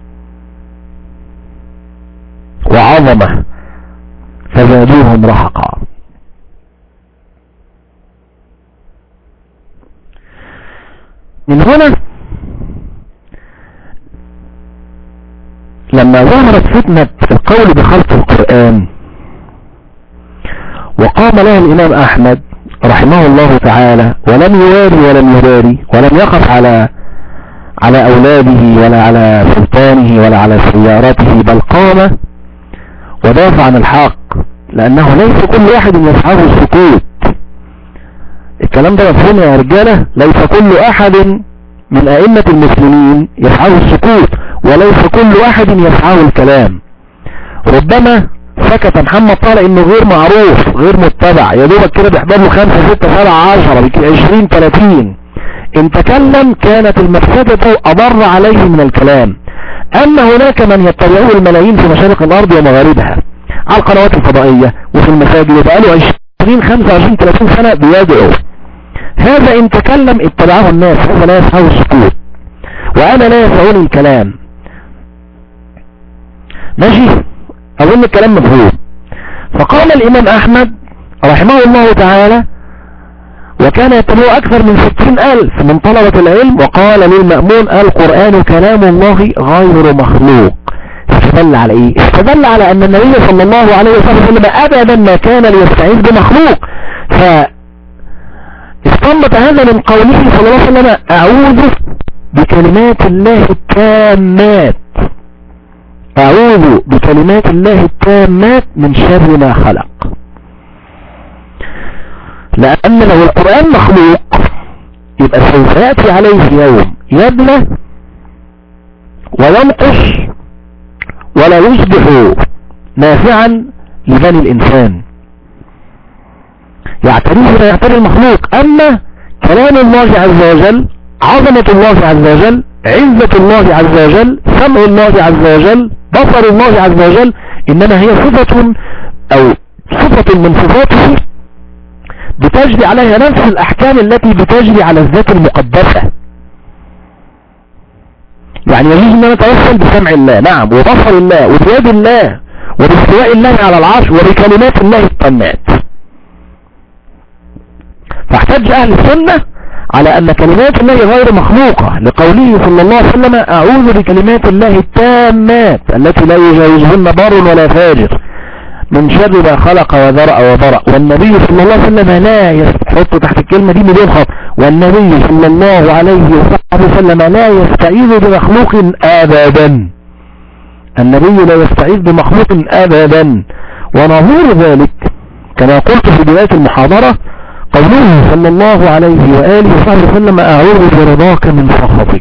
وعظمة فزادوهم رهقا. من هنا لما ظهرت فتنة القول بخلق القرآن وقام لها الإمام أحمد رحمه الله تعالى ولم يواري ولم يباري ولم يقف على أولاده ولا على سلطانه ولا على سيارته، بل قام ودافع عن الحق، لأنه ليس كل واحد يسعه السكوت. الكلام ده مفهوم يا رجالة؟ ليس كل أحد من أئمة المسلمين يسعه السكوت، وليس كل أحد يسعه الكلام. ربما سكت محمد طالع انه غير معروف غير متبع، يا دوبك كده بيحضر له 5 6 7 10 20 30. ان تكلم كانت المفسدة اضر عليه من الكلام. اما هناك من يتبعوه الملايين في مشارق الارض ومغاربها على القنوات الفضائية وفي المساجد، وبقاله 20 25 30 سنة بيدعو. هذا ان تكلم اتبعه الناس، هذا لا يسعه السكوت، وانا لا يسعني الكلام. ماشي؟ اظن الكلام مفهوم. فقام الامام احمد رحمه الله تعالى وكان يتبعه اكثر من 60,000 من طلبة العلم، وقال للمأمون القرآن كلام الله غير مخلوق. استدل على ايه؟ استدل على ان النبي صلى الله عليه وسلم ابدا ما كان ليستعيذ بمخلوق. فاستنبط هذا من قوله صلى الله عليه وسلم اعوذ بكلمات الله التامات، أعوذ بكلمات الله التامات من شر ما خلق. لأن لو القرآن مخلوق يبقى سوف يأتي عليه يوم يبلى وينقص ولا يصبح نافعا لبني الإنسان، يعتريه لا يعتري المخلوق. أما كلام الله عز وجل، عظمة الله عز وجل، عزة الله عز وجل، سمع الله عز وجل، بصر الله عز وجل، إنما هي صفة أو صفة من صفاته بتجري عليها نفس الأحكام التي بتجري على الذات المقدسة. يعني يجوز أن نتوصل بسمع الله، نعم، وبصر الله وبيد الله وباستواء الله على العرش وبكلمات الله التامات. فاحتج أهل السنة على أن كلمات الله غير مخلوقة، لقوله صلى الله عليه وسلم أعوذ بكلمات الله التامات التي لا يجاوزهن بر ولا فاجر من شر ما خلق وذرأ وبرأ. والنبي صلى الله عليه وسلم لا يحط تحت الكلمة دي مليون خط، والنبي صلى الله عليه وسلم لا يستعيذ بمخلوق أبدا. النبي لا يستعيذ بمخلوق أبدا. ونظير ذلك كما قلت في بداية المحاضرة قوله صلى الله عليه وآله وصحبه وسلم أعوذ برضاك من سخطك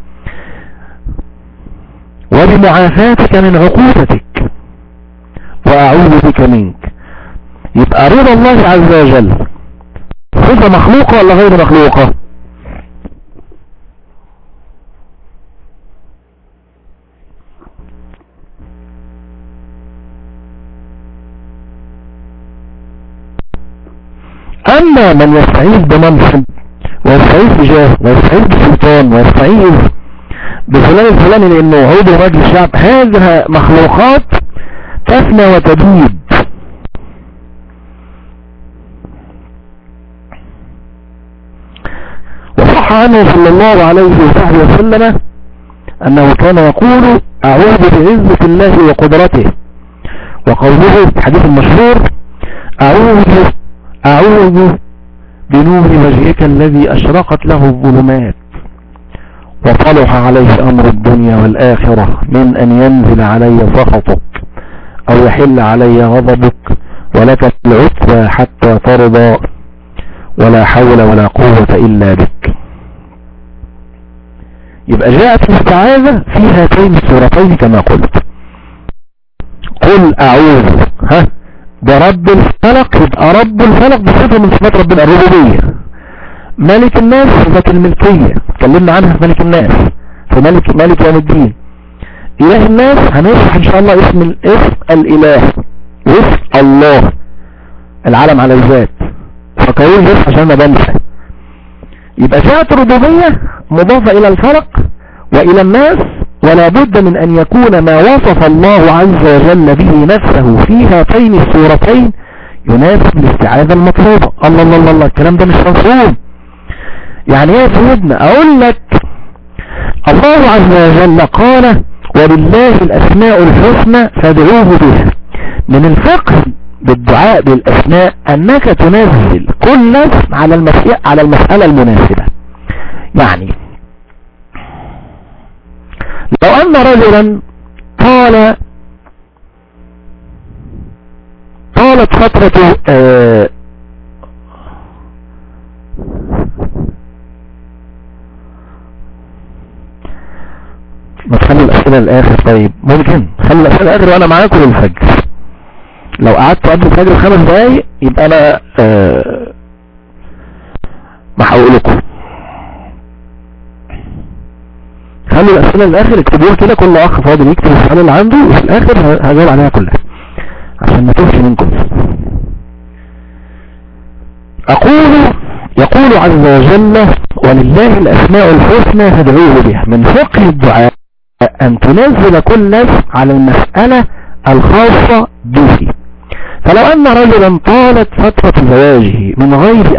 وبمعافاتك من عقوبتك وأعوذ بك منك. يبقى رضا الله عز وجل صفة مخلوقة ولا غير مخلوقة؟ أما من يستعيذ بمنصب ويستعيذ بجاه ويستعيذ بسلطان ويستعيذ بفلان الفلاني لأنه عضو مجلس الشعب، هذه مخلوقات تفنى وتبيد. وصح عنه صلى الله عليه وسلم أنه كان يقول أعوذ بعزة الله وقدرته، وقوله في الحديث المشهور أعوذ بنور وجهك الذي أشرقت له الظلمات وصلح عليه أمر الدنيا والآخرة من أن ينزل علي سخطك أو يحل علي غضبك ولك العتبى حتى ترضى ولا حول ولا قوة إلا بك. يبقى جاءت الاستعاذة في هاتين السورتين كما قلت. قل أعوذ برب الفلق، يبقى رب الفلق بصفة من صفات ربنا الربوبية. ملك الناس صفة الملكية اتكلمنا عنها في ملك الناس، في ملك يوم الدين. إله الناس هنشرح إن شاء الله اسم الإله واسم الله العالم على الذات، فكرون بس عشان ما بنسى. يبقى جاءت الربوبية مضافة إلى الفلق وإلى الناس، ولا بد من أن يكون ما وصف الله عز وجل به نفسه في هاتين السورتين يناسب الاستعاذة المطلوبة. الله الله الله، الكلام ده مش مفهوم. يعني ايه يا سيدنا؟ اقول لك الله عز وجل قال ولله الاسماء الحسنى فادعوه بها. من الفقه بالدعاء بالاسماء انك تنزل كل اسم على المسألة المناسبة. يعني لو ان رجلا طالت فترة ما تخلي الأسئلة الآخر. طيب ممكن خلي الأسئلة الآخر وأنا معاكم للفجر. لو قعدت قبل الفجر 5 دقايق يبقى أنا ما هقولكم. خلي الأسئلة الآخر، اكتبوها كده كل أخ فاضل يكتب السؤال اللي عنده وفي الآخر هجاوب عليها كلها عشان ما توفي منكم. يقول عز وجل ولله الأسماء الحسنى فادعوه بها. من فقه الدعاء أن تنزل كل اسم على المسألة الخاصة به. فلو أن رجلا طالت فترة زواجه من غير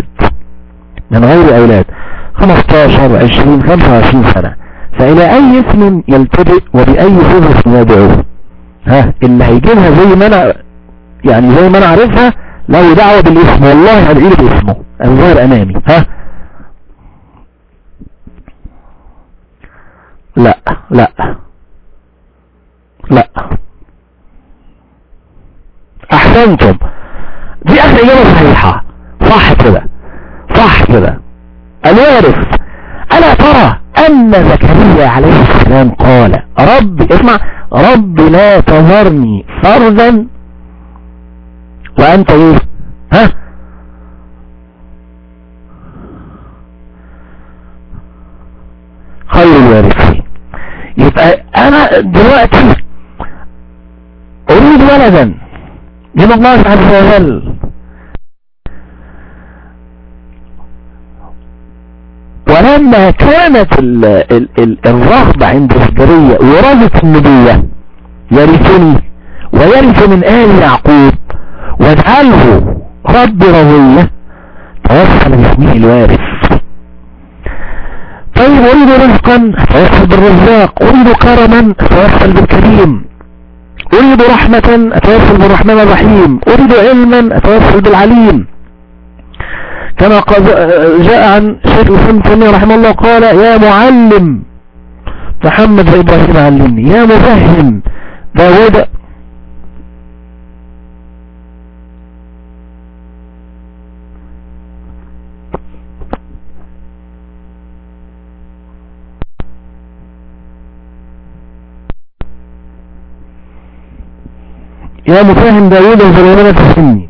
أولاد 15 20 25 سنة، فإلى أي اسم يلتجئ وبأي صفة يدعوه؟ اللي هيجيبها زي ما أنا عارفها له دعوة بالاسم، والله هدعي له باسمه الظاهر أمامي. لا احسنتم، دي اخر اجابة صحيحة. صح كده. الوارث الا ترى ان زكريا عليه السلام قال رب لا تذرني فردا وانت ايه خير الوارثين. يبقى انا دلوقتي اريد ولدا من الله عز وجل، ولما كانت الرغبة عند زكريا ورثة النبوة يرثني ويرث من آل يعقوب واجعله رب رضية، توصل باسمه الوارث طيب أريد رزقا فيحصل بالرزاق، أريد كرما فيحصل بالكريم، أريد رحمة أتوصل بالرحمن الرحيم، أريد علما أتوصل بالعليم. كما جاء عن شيخ الإسلام ابن تيمية رحمه الله قال: يا معلم محمد وإبراهيم علمني، يا مفهم داود. يا مفهم داود وسليمان فهمني.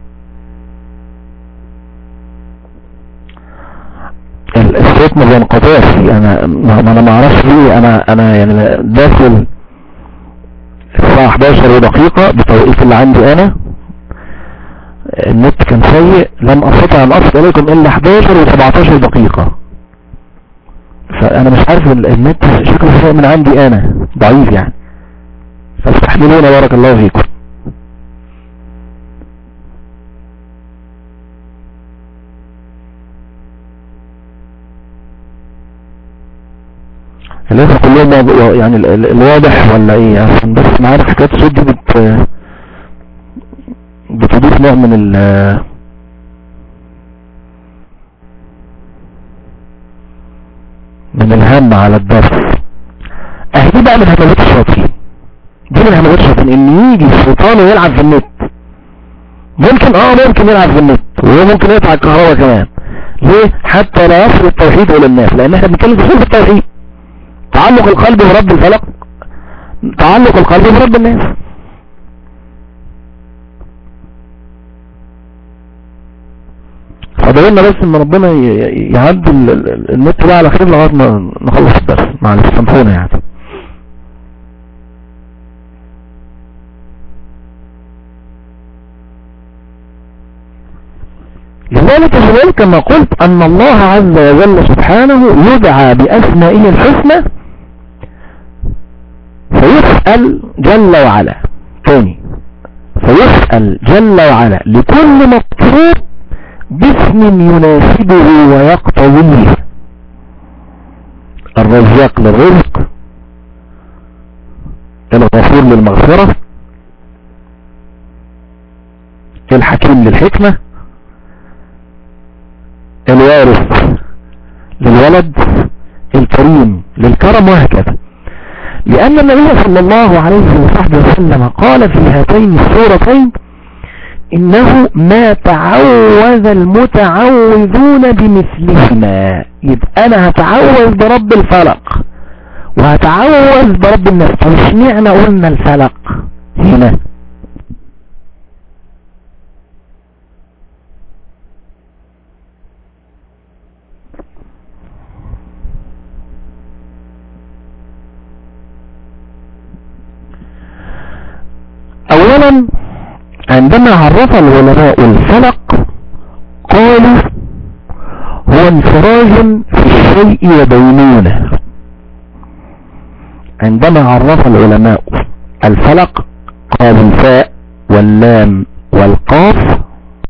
الصوت ما بينقطعش، انا ما اعرفش ليه. انا يعني داخل الساعه 11 دقيقه بتوقيت اللي عندي انا، النت كان سيء، لم استطع ان اصل اليكم الا 11 و17 دقيقه. فانا مش عارف النت شكله سيء من عندي انا، ضعيف يعني، فاستحملونا بارك الله فيكم. الناس كلهم يعني الواضح ولا ايه؟ عشان بس معانا حكاية الصوت دي بتضيف نوع من الهم على الدرس. دي بقى من همزات الشياطين، دي من همزات الشياطين، ان يجي الشيطان ويلعب في النت. ممكن يلعب في النت، وممكن يقطع الكهرباء كمان. ليه؟ حتى لا يصل التوحيد الى الناس، لان احنا بنتكلم في صلب التوحيد، تعلق القلب برب الفلق، تعلق القلب برب الناس. فضلنا بس ان ربنا يعدي النت ده على خير لغايه ما نخلص الدرس. معلش سامحونا يعني. لذلك كما قلت ان الله عز وجل سبحانه يدعى باسمائه الحسنى فيسأل جل وعلا. تاني، فيسأل جل وعلا لكل مطلوب باسم يناسبه ويقتضيه. الرزاق للرزق، الغفور للمغفرة، الحكيم للحكمة، الوارث للولد، الكريم للكرم، وهكذا. لأن النبي صلى الله عليه وسلم قال في هاتين السورتين: إنه ما تعوذ المتعوذون بمثلهما. يبقى أنا هتعوذ برب الفلق وهتعوذ برب الناس. فمش معنى قلنا الفلق هنا؟ اولا عندما عرف العلماء الفلق قالوا هو انفراج في الشيء وبينونه. عندما عرف العلماء الفلق قالوا الفاء واللام والقاف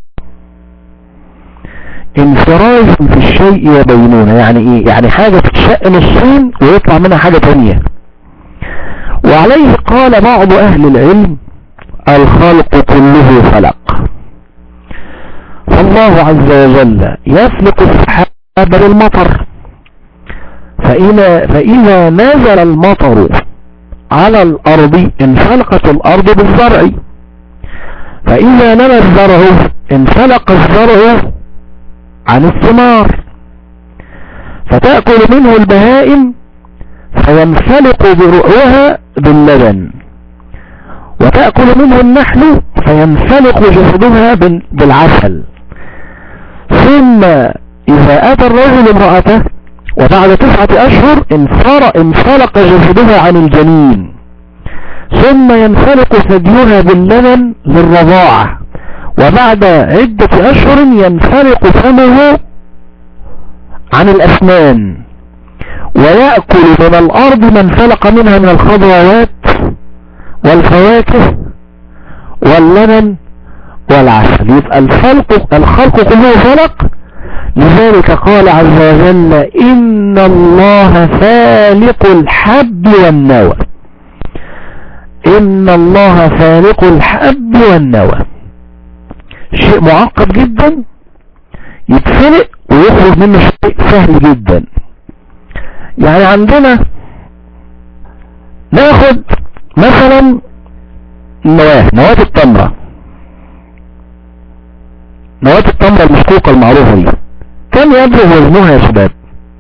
انفراج في الشيء وبينونه. يعني ايه؟ يعني حاجة تتشق نصين ويطلع منها حاجة تانية. وعليه قال بعض اهل العلم: الخلق كله فلق. فالله عز وجل يفلق السحاب للمطر، فإذا نزل المطر على الأرض انفلقت الأرض بالزرع، فإذا نمى الزرع انفلق الزرع عن الثمار، فتأكل منه البهائم فينفلق برؤها باللبن، وتأكل منه النحل فينفلق جسدها بالعسل. ثم إذا أتى الرجل امرأته وبعد 9 أشهر انفلق جسدها عن الجنين، ثم ينفلق ثديها باللبن للرضاعة، وبعد عدة أشهر ينفلق فمه عن الأسنان، ويأكل من الأرض ما انفلق منها من الخضروات والفواكه واللبن والعسل. يبقى الخلق كله فلق لذلك قال عز وجل إن الله فالق الحب والنوى. إن الله فالق الحب والنوى، شيء معقد جدا يتفلق ويخرج منه شيء سهل جدا. يعني عندنا ناخد مثلا نواة التمرة، نواة التمرة المشقوقة المعروفة دي كم يبلغ وزنها يا شباب؟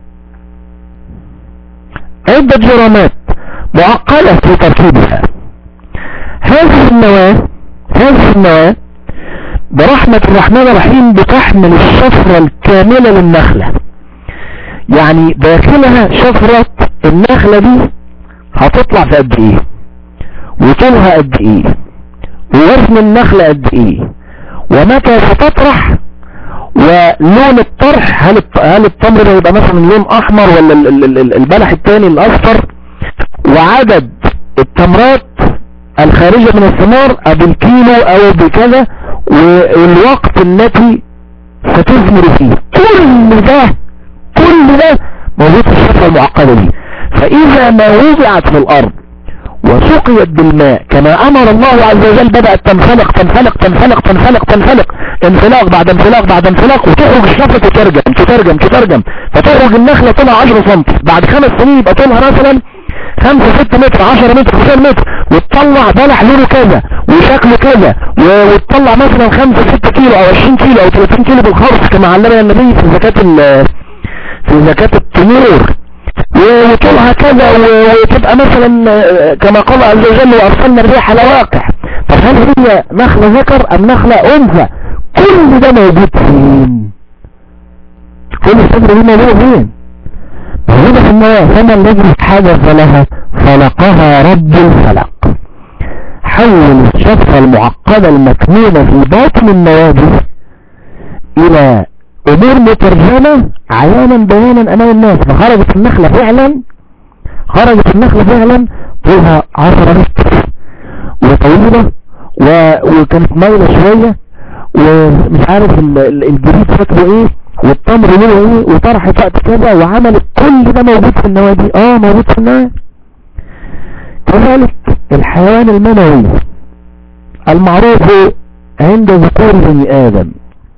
عدة جرامات معقدة في تركيبها. هذه النواة برحمة الرحمن الرحيم بتحمل الشفرة الكاملة للنخلة. يعني داخلها شفرة النخلة دي هتطلع في قد ايه، وطولها قد ايه، ووزن النخلة قد ايه، ومتى ستطرح، ولون الطرح، هل التمر ده يبقى مثلا لون احمر ولا البلح التاني الاصفر، وعدد التمرات الخارجة من الثمار بالكيلو او بكذا، والوقت التي ستثمر فيه. كل ده موجود في الشفرة المعقدة دي. فاذا ما وضعت في الارض وسقيت بالماء كما امر الله عز وجل بدأت تنفلق تنفلق تنفلق تنفلق تنفلق، انفلاق بعد انفلاق بعد انفلاق، وتخرج الشفرة تترجم فتخرج النخلة طولها 10 سم، بعد 5 سنين يبقى طولها مثلا 5-6 متر 10 متر 9 متر، وتطلع بلح لونه كذا وشكله كذا، وتطلع مثلا 5-6 كيلو او 20 كيلو او 30 كيلو بالخرص كما علمنا النبي في زكاة التمور، وطولها كذا، وتبقى مثلا كما قال عز وجل وارسلنا الريح لواقع. طب هل هي نخلة ذكر ام نخلة انثى؟ كل ده موجود فين؟ كل الشجرة دي موجودة فين؟ موجودة في النواة. فما الذي حدث لها؟ فلقها رب الفلق. حول الشفرة المعقدة المكنونة في باطن النواة دي الى امور مترجمة عيانا بيانا امام الناس. فخرجت النخلة فعلا طولها 10 متر وطويلة، وكانت مايلة شوية، ومش عارف الجريد شكله ايه، والتمر لونه ايه، وطرحت وقت كذا، وعملت كل ده موجود في النواة دي. موجود في النواة. كذلك الحيوان المنوي المعروف عند ذكور بني ادم،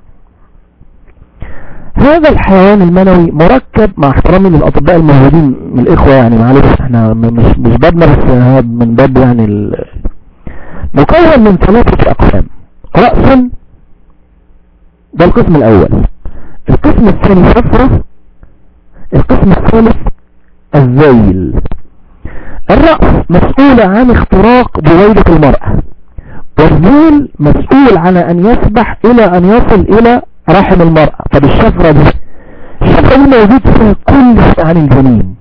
هذا الحيوان المنوي مركب، مع احترامي للاطباء الموجودين من الاخوة، يعني معلش احنا مش بابنا، بس من باب يعني مكون من 3 اقسام. رأسا ده القسم الاول، القسم الثاني شفرة، القسم الثالث الذيل. الرأس مسؤول عن اختراق بويضة المرأة، والذيل مسؤول على ان يسبح الى ان يصل الى رحم المرأة. طب الشفرة دي موجود فيها كل شيء عن الجنين،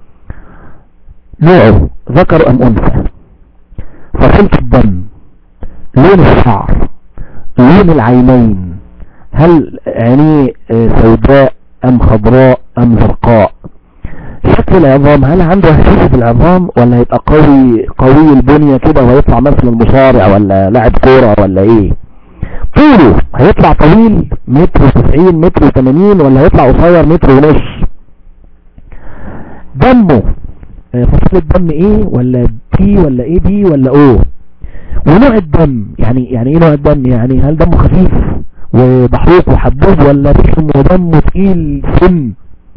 نوعه ذكر ام انثى، فصيلة الدم، لون الشعر، لون العينين، هل عينيه سوداء ام خضراء ام زرقاء، شكل العظام، هل عنده هشاشة العظام ولا هيبقى قوي البنية كده ويطلع مثلا مصارع ولا لاعب كورة ولا ايه، طوله هيطلع طويل 1.90 1.80 ولا هيطلع قصير 1.5 متر، دمه فصيلة الدم ايه، ولا تي ولا ايه دي ولا او، ونوع الدم، يعني ايه نوع الدم، يعني هل دمه خفيف وبحروق وحبوب ولا رخم ودمه تقيل سم،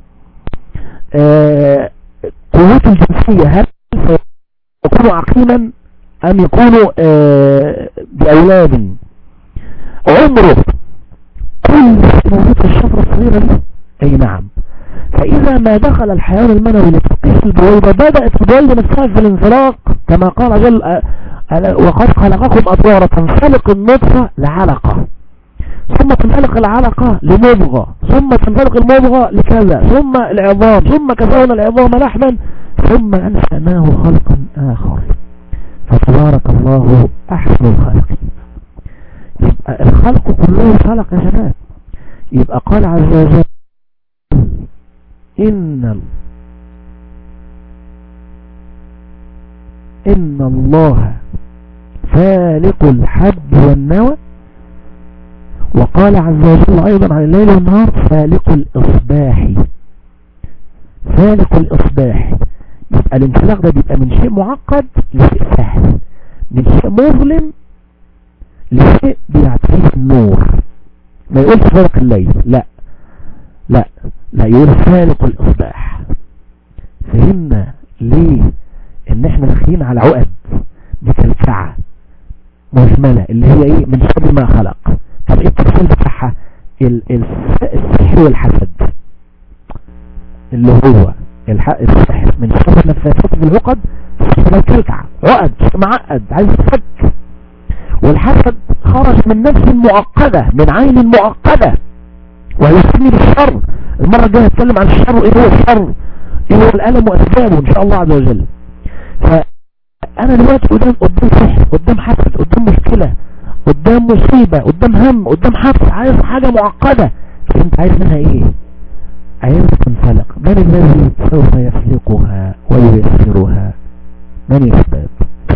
قوته الجنسية هل يكونوا عقيما ام يكونوا بأولاد، عمره، كل موجود في الشفرة الصغيرة دي. اي نعم. فاذا ما دخل الحيوان المنوي لتقيس البويضة، بدأت البويضة نفسها في الانفلاق كما قال عجل وقد خلقكم أطوارا، تنفلق النطفة لعلقة، ثم تنفلق العلقة لمضغة، ثم تنفلق المضغة لكذا، ثم العظام، ثم كسونا العظام لحما، ثم أنشأناه خلقا آخر، فتبارك الله أحسن الخالقين. يبقى الخلق كله خلق يا شباب. يبقى قال عز وجل إن الله فالق الحب والنوى، وقال عز وجل أيضا عن الليل والنهار فالق الإصباح. فالق الإصباح، يبقى الانفلاق ده بيبقى من شيء معقد لشيء سهل، من شيء مظلم لشيء بيعطيه النور. ما يقولش فالق الليل، لا لا لا، يقول فالق الإصباح. فهمنا ليه ان احنا داخلين على عقد مكلكعة مجملة اللي هي ايه؟ من شر ما خلق. طب ايه التفصيل بتاعها؟ السحر والحسد، اللي هو السحر من شر النفاثات في العقد، مكلكعة عقد معقد عايز يتفك. والحسد خرج من نفس معقدة، من عين معقدة، ويسمي بالشر. المرة الجاية هتكلم عن الشر، ايه هو الشر، ايه هو الألم وأسبابه ان شاء الله عز وجل. فأنا دلوقتي قدام سحر، قدام حسد، قدام مشكلة، قدام مصيبة، قدام هم، قدام حبس، عايز حاجة معقدة. فانت عايز منها ايه؟ عايز تنفلق. من الذي سوف يفلقها وييسرها؟ من الأسباب؟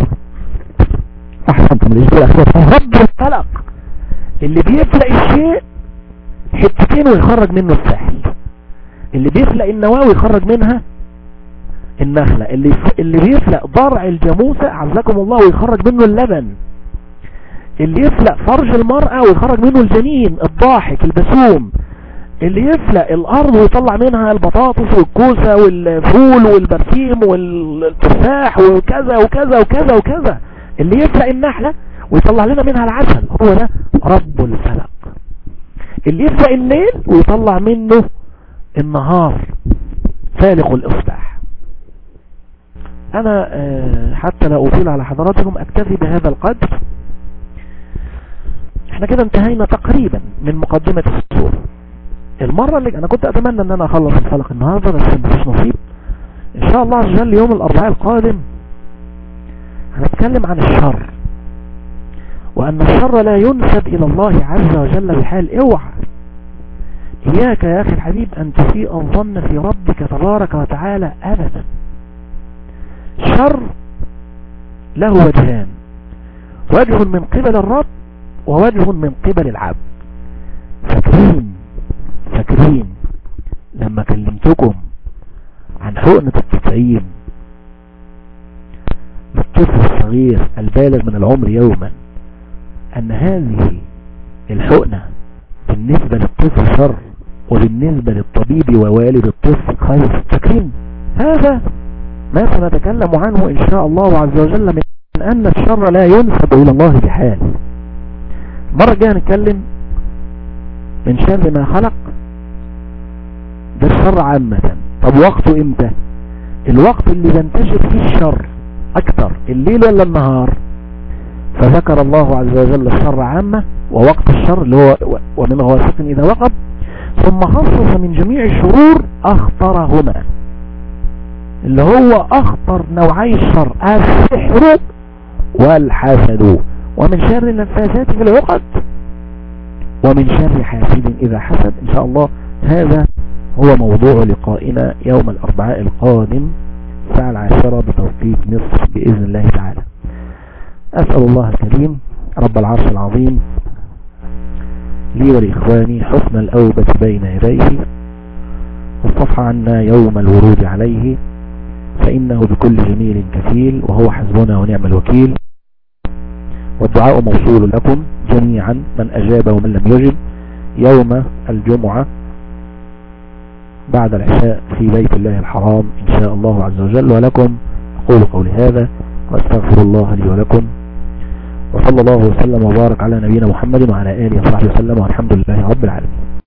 احسنتم الإجابة الأخيرة، رب الفلق، اللي بيفلق الشيء حتتين ويخرج منه الساحل، اللي بيفلق النواة ويخرج منها النخلة، اللي بيفلق ضرع الجاموسة عزكم الله ويخرج منه اللبن، اللي يفلق فرج المرأة ويخرج منه الجنين الضاحك البسوم، اللي يفلق الأرض ويطلع منها البطاطس والكوسة والفول والبرسيم والتفاح وكذا وكذا وكذا وكذا، اللي يفلق النحلة ويطلع لنا منها العسل، هو ده رب الفلق. اللي يفلق الليل ويطلع منه النهار، فالق الإصباح. أنا حتى لا أطيل على حضراتكم أكتفي بهذا القدر. احنا كده انتهينا تقريبا من مقدمة السورة. المرة اللي انا كنت اتمنى ان انا اخلص الفلق النهاردة، بس مفيش نصيب. ان شاء الله عز وجل يوم الاربعاء القادم هنتكلم عن الشر، وان الشر لا ينسب الى الله عز وجل بحال. اوعى اياك يا اخي الحبيب ان تسيء الظن في ربك تبارك وتعالى ابدا. الشر له وجهان، وجه من قبل الرب ووجه من قبل العبد. فاكرين لما كلمتكم عن حقنة التطعيم للطفل الصغير البالغ من العمر يوما، ان هذه الحقنة بالنسبة للطفل شر وبالنسبة للطبيب ووالد الطفل خير؟ فاكرين؟ هذا ما سنتكلم عنه ان شاء الله عز وجل، من ان الشر لا ينسب الى الله بحال. المرة الجاية هنتكلم من شر ما خلق، ده الشر عامة. طب وقته امتى؟ الوقت اللي بينتشر فيه الشر اكتر، الليل ولا النهار؟ فذكر الله عز وجل الشر عامة ووقت الشر اللي هو ومن غاسق اذا وقب، ثم خصص من جميع الشرور اخطرهما، اللي هو اخطر نوعي الشر، السحر والحسد، ومن شر النفاثات في العقد، ومن شر حاسد إذا حسد. إن شاء الله هذا هو موضوع لقائنا يوم الأربعاء القادم الساعة 10 بتوقيت مصر بإذن الله تعالى. أسأل الله الكريم رب العرش العظيم لي ولإخواني حسن الأوبة بين يديه، والصفح عنا يوم الورود عليه، فإنه بكل جميل كفيل، وهو حسبنا ونعم الوكيل. والدعاء موصول لكم جميعا، من أجاب ومن لم يجب، يوم الجمعة بعد العشاء في بيت الله الحرام إن شاء الله عز وجل. ولكم أقول قولي هذا وأستغفر الله لي ولكم، وصلى الله وسلم وبارك على نبينا محمد وعلى آله وصحبه وسلم، والحمد لله رب العالمين.